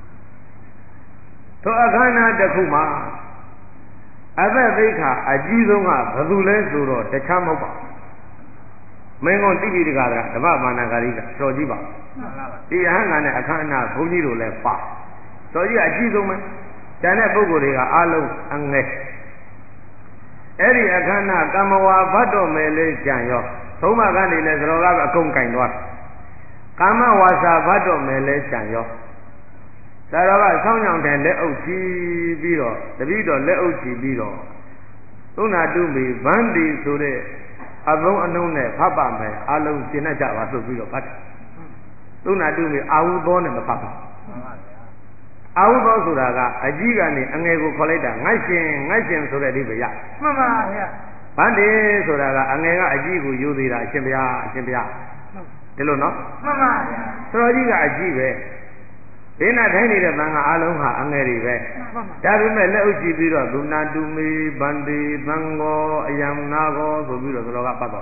ထိုအခမ်းအနားတစ်ခုမှာအသက်သိက္ခာအကြီးဆုံးကဘယ်သူလဲဆိုတော့တခြားမဟုတ်ပါမင်းကုန်တိပိတကဓမ္မမာနဂါရိကတော်ကြီးပါဒီယဟန်ခံတဲ့အခမ်းအနားဘုန်းကြီးတို့လည်းပါတော်ကြီးအကြီးဆုံးပဲကျန်တဲ့ပုဂ္ဂိုလ်တွေကအားလုံးအငယ်အဲ့ဒီအခမ်းအနားကမ္မဝါဘတ်တော်မယ်လေးကြံရောသုံးပါးကနေလဲသတော်ကအကုန်ကင်သွားကာမဝါစာဘတ်တော်မယ်လေးကြံရောသာတော်ကဆောင်းကြောင်တဲ့လက်အုပ်ချီပြီးတော့တပည့်တော်လက်အုပ်ချီပြီးတော့သုဏတုမေဗန္တိဆိုတဲ့အသုံးအနှုံးနဲ့ဖတ်ပါမယ်အလုံးရှင်းတတ်ကြပါဆိုပြီးတော့ဖတ်တယ်သုဏတုမေအာဟုသောနဲ့မဖတ်ဘူးအာဟုသောဆိုတာကအကြီးကနေအငယ်ကိုခေါ်လိုက်တာငိုက်ရှင်ဆိုတဲ့အဓိပ္ပာယ်ရမှန်ပါဗျာဗန္တိဆိုတာကအငယ်ကအကြီးကိုယူသေးတာအရှင်ဘုရားဒီလိုနော်မှန်ပါဗျာသတော်ကြီးကအကြီးပဲဘေးနာထိုင်နေတဲ့သံဃာအလုံးဟာအငယ်တွေပဲဒါပေမဲ့လက်ဥကြည့်ပြီးတော့သုဏတုမေဗန္တိသံဃောအယံနာဃောဆိုပြီးတော့သတော်ကပတ်တော့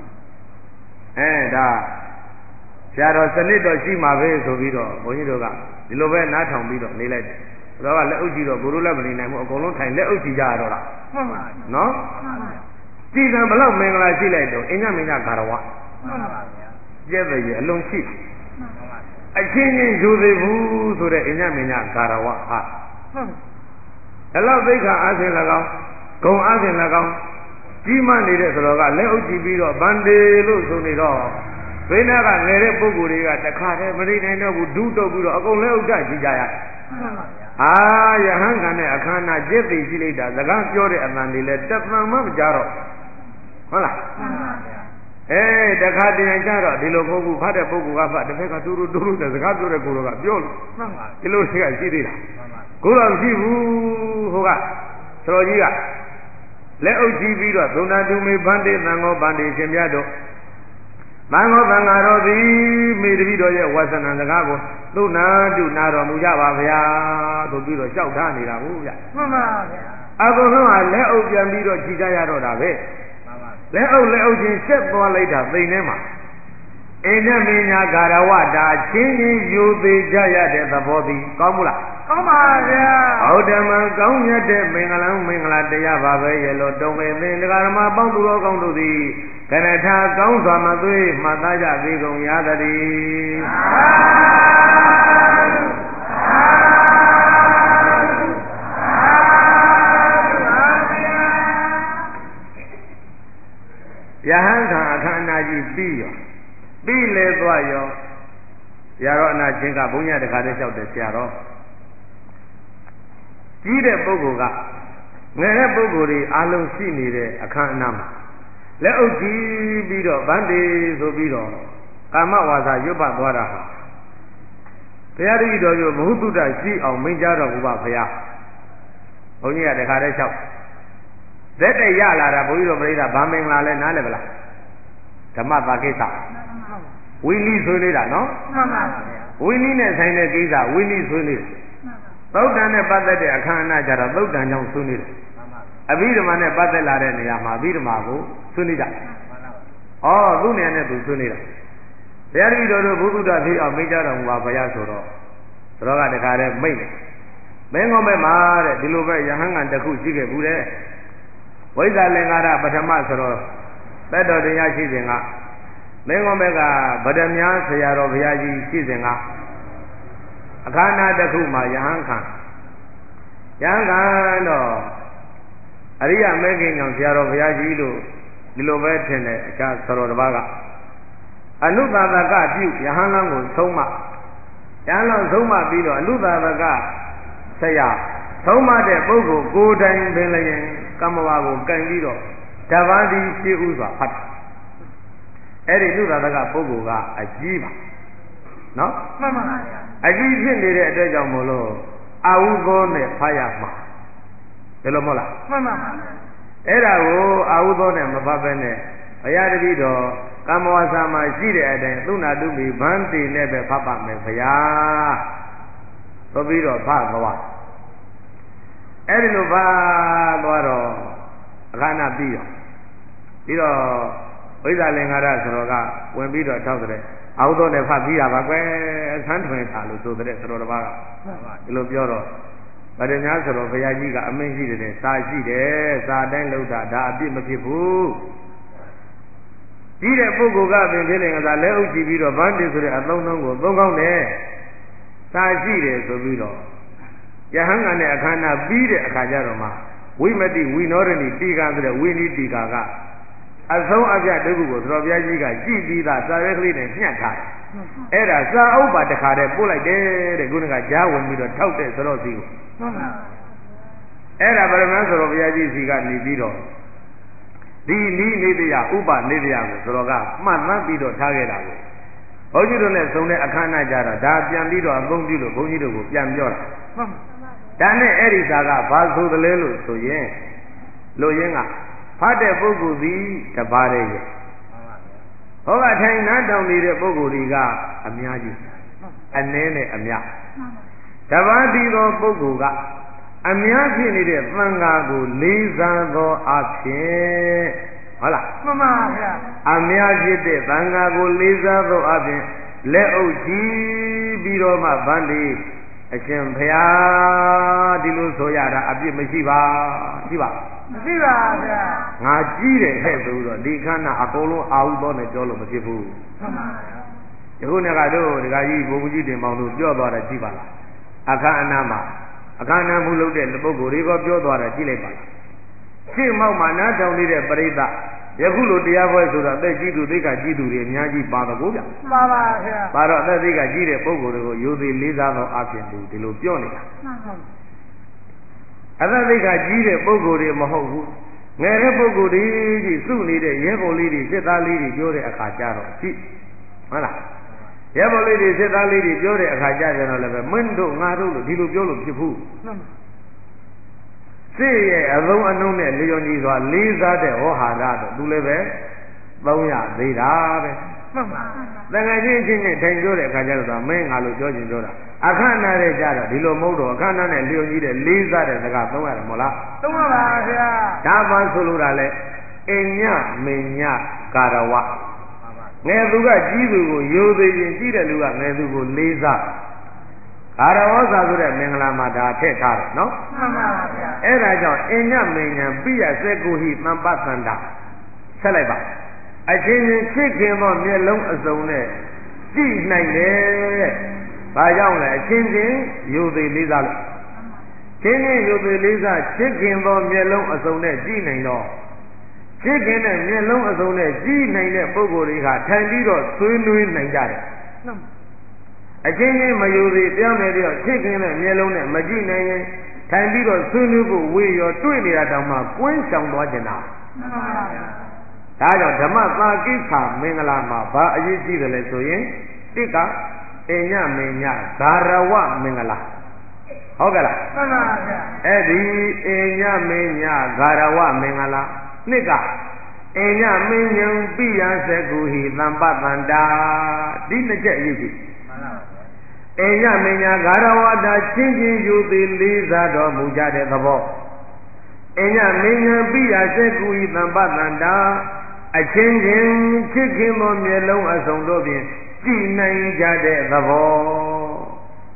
ဒါဆရာတော်စနစ်တော့ရှိမှာပဲဆိုပြီးတော့ဘုန်းကြီးတို့ကဒီလိုပဲနားထောင်ပြီးတော့နေလိုက်တယ်သတော်ကလက်ဥကြည့်တော့ဘုရုလည်းမနေနိုင်ဘူးအကုန်လုံးထိုင်လက်ဥကြည့်ကြရတော့လားမှန်ပါနော်ကြည်ကံဘလောက်မင်္ဂလာရှိလိုက်တော့အညမင်းကဂါရဝမှန်ပါဗျာကျက်တဲ့ရအလုံးရှိအချင်းချင်းယူသေးဘူးဆိုတဲ့အညမင်းကဂါရဝဟာအဲ့လောက်သိက္ခာအားဖြင့်၎င်းဂုံအားဖြင့်၎င်းကြီးမှနေတဲ့သတော်ကလက်ဥကြည့်ပြီးတော့ဗန္တေလို့ဆိုနေတော့ဘိနာကငယ်တဲ့ပုဂ္ဂိုလ်တွေကတခါတည်းမရိနိုင်တော့ဘူးဒုတုတ်ပြီးတော့အကုန်လက်ဥကြကြည့်ကြရယဟန်ခံတဲ့အခမ်းအနားကျက်သိရှိလိုက်တာစကားပြောတဲ့အတန်တွေလည်းတပံမှမကြတော့ဟုတ်လားတခါတည်းကြတော့ဒီလိုပုဂ္ဂိုလ်ဖတ်တဲ့ပုဂ္ဂိုလ်ကဖတ်တစ်ဖက်ကတူတူတဲ့စကားပြောတဲ့ကိုယ်တော်ကပြောလို့ဒီလိုရှိရှိသေးတာကိုယ်တော်မရှိဘူးဟိုကသတော်ကြီးကလက်အုပ်ကြည့်ပြီးတော့သုဏတုမေဗန္တိသံဃောဗန္တိရှင်ပြတို့သံဃောသံဃာတော်သည်မိတပည့်တော်ရဲ့ဝါစနာစကားကိုသုဏတုနာတော်မူကြပါဗျာဆိုပြီးတော့လျှောက်ထားနေတာဟုတ်ဗျမှန်ပါဗျာအကုန်လုံးကလက်အုပ်ပြန်ပြီးတော့ကြည်ကြရတော့တာပဲလက်အုပ်ချင်းဆက်သွားလိုက်တာသိနေမှာအိန္ဒမင်းညာဂါရဝတာချင်းချင်းယူသေးကြရတဲ့သဘောသည်ကောင်းမလားကောင်းပါဗျာဟုတ်တယ်မကောင်းမြတ်တဲ့မင်္ဂလာတရားပါပဲရဲ့လို့တုံးပေသင်တရားဓမ္မပေါင်းသူတော်ကောင်းတို့သည်ကရထာကောင်းစွာမသွေးမှတ်သားကြသေးကုန်ရသည်ယဟန်ခံအခမ်းအနားကြီးပြီးလေသွားရောဆရာတော်အနာချင်းကဘုန်းကြီးတခါတည်းလျှောက်တယ်ဆရာတော်ကြီးတဲ့ပုဂ္ဂိုလ်ကငယ်တဲ့ပုဂ္ဂိုလ်တွေအားလုံးရှိနေတဲ့အခမ်းအနားမှာလက်အုပ်ကြည့်ပြီးတော့ဗန္တိဆိုပြီးတော့ကာမဝါစာရွတ်ပတ်သွားတာဟာဘုရားတပည့်တော်မျိုးမဟုတ်တုတ္တရှိအောင်မိန့်ကြားတော်မူပါဘုရားဘုန်းကြီးကတခါတည်းလျှောက်သက်တည်းရလာတာဘုန်းကြီးတို့ပြိဿဗာမင်္ဂလာလဲနားလည်ဗလားဓမ္မပါကိစ္စဝိနည်းဆွေးနေတာနော်မှန်ပါဗျာဝိနည်းနဲ့ဆိုင်တဲ့ကိစ္စဝိနည်းဆွေးနေတယ်သုတ်တန်နဲ့ပတ်သက်တဲ့အခမ်းအနားကြတော့သုတ်တန်ကြောင့်ဆွေးနေတယ်အဘိဓမ္မာနဲ့ပတ်သက်လာတဲ့နေရာမှာအဘိဓမ္မာကိုဆွေးနေတာသူ့နေရာနဲ့သူဆွေးနေတာဘုရားတပည့်တော်တို့ဘုဒ္ဓဖြစ်အောင်မိန့်ကြတော်မူပါဘုရားဆိုတော့ကတခါတည်းမိန့်တယ်မင်းကောမဲ့မှာတဲ့ဒီလိုပဲယဟန်ကန်တစ်ခုရှိခဲ့ဘူးတဲ့ဝိဇ္ဇာလင်္ကာရပထမဆိုတော့သက်တော်တရားရှိစဉ်ကမင်းကောမဲ့ကဗဒမြားဆရာတော်ဘုရားကြီးရှိစဉ်ကအခမ်းအနားတစ်ခုမှာယဟန်ခံတော့အရိယမေခင်ကြောင့်ဆရာတော်ဘုရားကြီးလို့ဒီလိုပဲထင်တယ်အခြားဆရာတော်တစ်ပါးကအနုသာသကပြုယဟန်လန်းကိုဆုံးမယဟန်လန်းဆုံးမပြီးတော့အနုသာသကဆရာဆုံးမတဲ့ပုဂ္ဂိုလ်ကိုယ်တိုင်ပင်လည်းကမ္မဝါကိုကင်ပြီးတော့ဓမ္မတိရှိဥစွာဖတ်အဲ့ဒီအနုသာသကပုဂ္ဂိုလ်ကအကြီးပါနော်မှန်ပါဗျာအကြီးဖြစ်နေတဲ့အတွက်ကြောင့်မို့လို့အာဟုသောနဲ့ဖတ်ရမှာဘယ်လိုမဟုတ်လားမှန်ပါပါအဲ့ဒါကိုအာဟုသောနဲ့မဖတ်ဘဲနဲ့ဘုရားတပည့်တော်ကမ္မဝါစာမှာရှိတဲ့အတိုင်းသုဏတုပိဗန္တိနဲ့ပဲဖတ်ပါမယ်ဘုရားဆိုပြီးတော့ဖတ်သွားအဲ့ဒီလိုဖတ်သွားတော့အခမ်းအနားပြီးတော့ဝိဇ္ဇာလင်္ကာရဆိုတော့ကဝင်ပြီးတော့ထောက်တဲ့အာဟုသောနဲ့ဖတ်ပြီးတာပါကွယ်ဆန်းထွင်ထားလို့ဆိုတဲ့ဆိုတော့တစ်ပါးကဒီလိုပြောတော့ဗဒညာဆိုတော့ဘုရားကြီးကအမင်းရှိတယ်စာရှိတယ်စာတိုင်းလှုပ်တာဒါအပြစ်မဖြစ်ဘူးကြီးတဲ့ပုဂ္ဂိုလ်ကပင်ဖြစ်နေကစားလက်ဥကြည့်ပြီးတော့ဗန္တိဆိုတဲ့အသုံးနှုန်းကိုသုံးကောင်းတယ်စာရှိတယ်ဆိုပြီးတော့ယဟန်ကနဲ့အခမ်းအနားပြီးတဲ့အခါကျတော့မှဝိမတိဝိနောရဏီတီကာဆိုတဲ့ဝိနိတီကာကအဆုံးအပြတ်တစ်ခုကိုသတော်ဘုရားကြီးကကြည်ပြီးသားစာရဲကလေးနဲ့ညှက်ထားတယ်အဲ့ဒါစာအုပ်ပါတစ်ခါတည်းပို့လိုက်တယ်တဲ့ခုနကကြားဝင်ပြီးတော့ထောက်တဲ့သတော်စီကိုအဲ့ဒါဗရမန်ဆိုတော်ဘုရားကြီးစီကနေပြီးတော့ဒီနီးနေတရားဥပနေတရားကိုဆိုတော့ကမှတ်မှတ်ပြီးတော့ထားခဲ့တာကိုဘုန်းကြီးတို့နဲ့ဆုံတဲ့အခမ်းအနားကြတော့ဒါပြန်ပြီးတော့အသုံးပြုလို့ဘုန်းကြီးတို့ကိုပြန်ပြောတာဒါနဲ့အဲ့ဒီစာကဘာဆိုသလဲလို့ဆိုရင်လို့ရင်းကဖတ်တဲ့ပုဂ္ဂိုလ်သည်တပါးတည်းရဲ့ဟောကထိုင်နားတောင်နေတဲ့ပုဂ္ဂိုလ်တွေကအများကြီးအနည်းနဲ့အများတပါးတည်းသောပုဂ္ဂိုလ်ကအများဖြစ်နေတဲ့သံဃာကိုလေးစားသောအဖြစ်ဟုတ်လားမှန်ပါဗျာအများဖြစ်တဲ့သံဃာကိုလေးစားသောအဖြစ်လက်အုပ်ကြည့်ပြီးတော့မှဗန္ဒီအရှင်ဘုရားဒီလိုဆိုရတာအပြစ်မရှိပါရှိပါမရှိပါဗျာငါကြီးတယ်ဟဲ့ဆိုတော့ဒီခန္ဓာအကုန်လုံးအာဟုသောနဲ့ပြောလို့မဖြစ်ဘူးမှန်ပါဗျာယခုနေ့ကတော့ဒကာကြီးဘုံကြီးတင်မောင်တို့ပြောသွားတယ်ကြည့်ပါလားအခမ်းအနားမှာအခမ်းအနားမှုလုပ်တဲ့ပုဂ္ဂိုလ်တွေကပြောသွားတယ်ကြည့်လိုက်ပါလားရှင်းမောက်မှာနားထောင်နေတဲ့ပရိသတ်ယခုလိုတရားပွဲဆိုတော့အသက်ကြီးသူသိက္ခာကြီးသူတွေအများကြီးပါတော့ကိုဗျပါပါဗျာပါတော့အသက်သိက္ခာကြီးတဲ့ပုဂ္ဂိုလ်တွေကိုယိုသေးလေးစားသောအဖြစ်ဒီလိုပြောနေတာမှန်ပါအသက်သိက္ခာကြီးတဲ့ပုဂ္ဂိုလ်တွေမဟုတ်ဘူးငယ်တဲ့ပုဂ္ဂိုလ်တွေကြီးစုနေတဲ့ရဲဘော်လေးတွေစစ်သားလေးတွေပြောတဲ့အခါကျတော့ကြည့်ဟုတ်လားရဲဘော်လေးတွေစစ်သားလေးတွေပြောတဲ့အခါကျတော့လည်းပဲမင်းတို့ငါတို့လို့ဒီလိုပြောလို့ဖြစ်ဘူးစိတ်ရဲ့အလုံးအနှုံးနဲ့လျော်ညီစွာလေးစားတဲ့ဟောဟာရတော့သူလည်းပဲ300သေးတာပဲမှန်ပါတကယ်ချင်းချင်းထိုင်ပြောတဲ့အခါကျတော့မင်းငါလို့ပြောချင်ပြောတာအခမ်းအနားရဲ့ကြတော့ဒီလိုမဟုတ်တော့အခမ်းအနားနဲ့လျော်ညီတဲ့လေးစားတဲ့စကား300တယ်မဟုတ်လား300ပါဗျာဒါမှဆိုလို့တာလေအညမညကာရဝငယ်သူကကြီးသူကိုယိုသေးရင်ကြီးတဲ့လူကငယ်သူကိုလေးစားကာရဝစာဆိုတဲ့မင်္ဂလာမှာဒါထည့်ထားတယ်နော်မှန်ပါဗျာအဲ့ဒါကြောင့်အညမညံပိယစေကုဟိသံပသန္တာဆက်လိုက်ပါအချင်းချင်းချစ်ခင်သောမျက်လုံးအစုံနဲ့ကြည့်နိုင်တယ်ဘာကြောင့်လဲအချင်းချင်းယိုသေးလေးစားလို့ချင်းချင်းယိုသေးလေးစားချစ်ခင်သောမျက်လုံးအစုံနဲ့ကြည့်နိုင်တော့ချစ်ခင်တဲ့မျက်လုံးအစုံနဲ့ကြည့်နိုင်တဲ့ပုဂ္ဂိုလ်တွေကထိုင်ပြီးတော့ဆွေးနွေးနိုင်ကြတယ်အချင်းချင်းမယိုသေးပြောင်းနေတော့ချစ်ခင်တဲ့မျက်လုံးနဲ့မကြည့်နိုင်ရင်ထိုင်ပြီးတော့ဆွေးနွေးဖို့ဝေရောတွေ့နေတာတောင်မှကွင်းဆောင်သွားကြတာမှန်ပါဗျာဒါကြောင့်ဓမ္မသာကိစ္ဆာမင်္ဂလာမှာဘာအရေးကြီးတယ်လဲဆိုရင်တိကအညမညဂါရဝမင်္ဂလာဟုတ်ကဲ့လားမှန်ပါဗျာအဲ့ဒီအညမညဂါရဝမင်္ဂလာနှစ်ကအညမညံပိယစကုဟိသံပတန္တာဒီနှစ်ချက်အရေးကြီးမှန်ပါဗျာအညမညဂါရဝတာချင်းချင်းယူသည်လေးစားတော်မူကြတဲ့သဘောအညမညံပိယစကုဟိသံပတန္တာအချင်းချင်းချစ်ခင်သောမျက်လုံးအစုံတို့ဖြင့်ကြည်နိုင်ကြတဲ့သဘော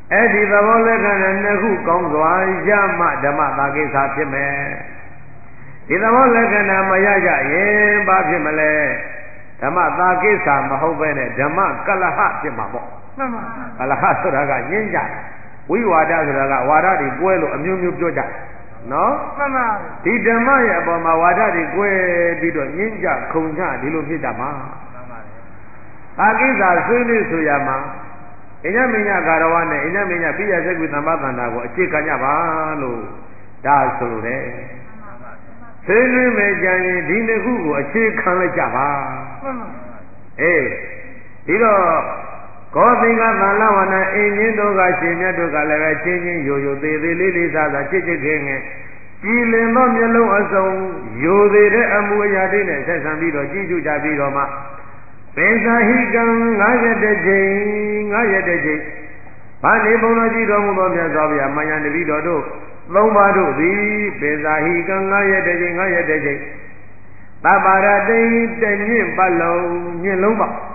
အဲ့ဒီသဘောလက္ခဏာနှစ်ခုကောင်းစွာရမှဓမ္မသာကိစ္စဖြစ်မယ်ဒီသဘောလက္ခဏာမရကြရင်ဘာဖြစ်မလဲဓမ္မသာကိစ္စမဟုတ်ပဲနဲ့ဓမ္မကလဟဖြစ်မှာပေါ့မှန်ပါကလဟဆိုတာကညှင်းကြဝိဝါဒဆိုတာကဝါဒတွေကွဲလို့အမျိုးမျိုးပြောကြနော်မှန်ပါဒီဓမ္မရဲ့အပေါ်မှာဝါဒတွေကွဲပြီးတော့ညှင်းကြခုံကြဒီလိုဖြစ်တာမှာမှန်ပါအာကိစ္စဆွေးနွေးဆိုရမှာအညမညကာရဝနဲ့အညမညပိယစက္ကုသမ္ပသန္တာကိုအခြေခံကြပါလို့ဒါဆိုလိုတယ်ဆွေးနွေးမယ်ကြရင်ဒီနှစ်ခုကိုအခြေခံလိုက်ကြပါမှန်ပါအေးဒီတော့ကောသင်္ကသံလဝနာအင်းချင်းတို့ကရှင်မြတ်တို့ကလည်းပဲချင်းချင်းယိုယိုသေးသေးလေးလေးစားစားချစ်ချစ်ခင်ခင်ကြည်လင်သောမျက်လုံးအစုံယိုသေးတဲ့အမှုအရာတွေနဲ့ဆက်ဆံပြီးတော့ကြည်ကျူကြပြီးတော့မှပင်စာဟိကံ9ရက်တစ်ချိန်9ရက်တစ်ချိန်ဘာနေဘုံတော်ကြည်တော်မူသောမြတ်စွာဘုရားမယံတပည့်တော်တို့3ပါးတို့သည်ပင်စာဟိကံ9ရက်တစ်ချိန်9ရက်တစ်ချိန်သဗ္ဗရတိတညင့်ပတ်လုံးညင့်လုံးပါ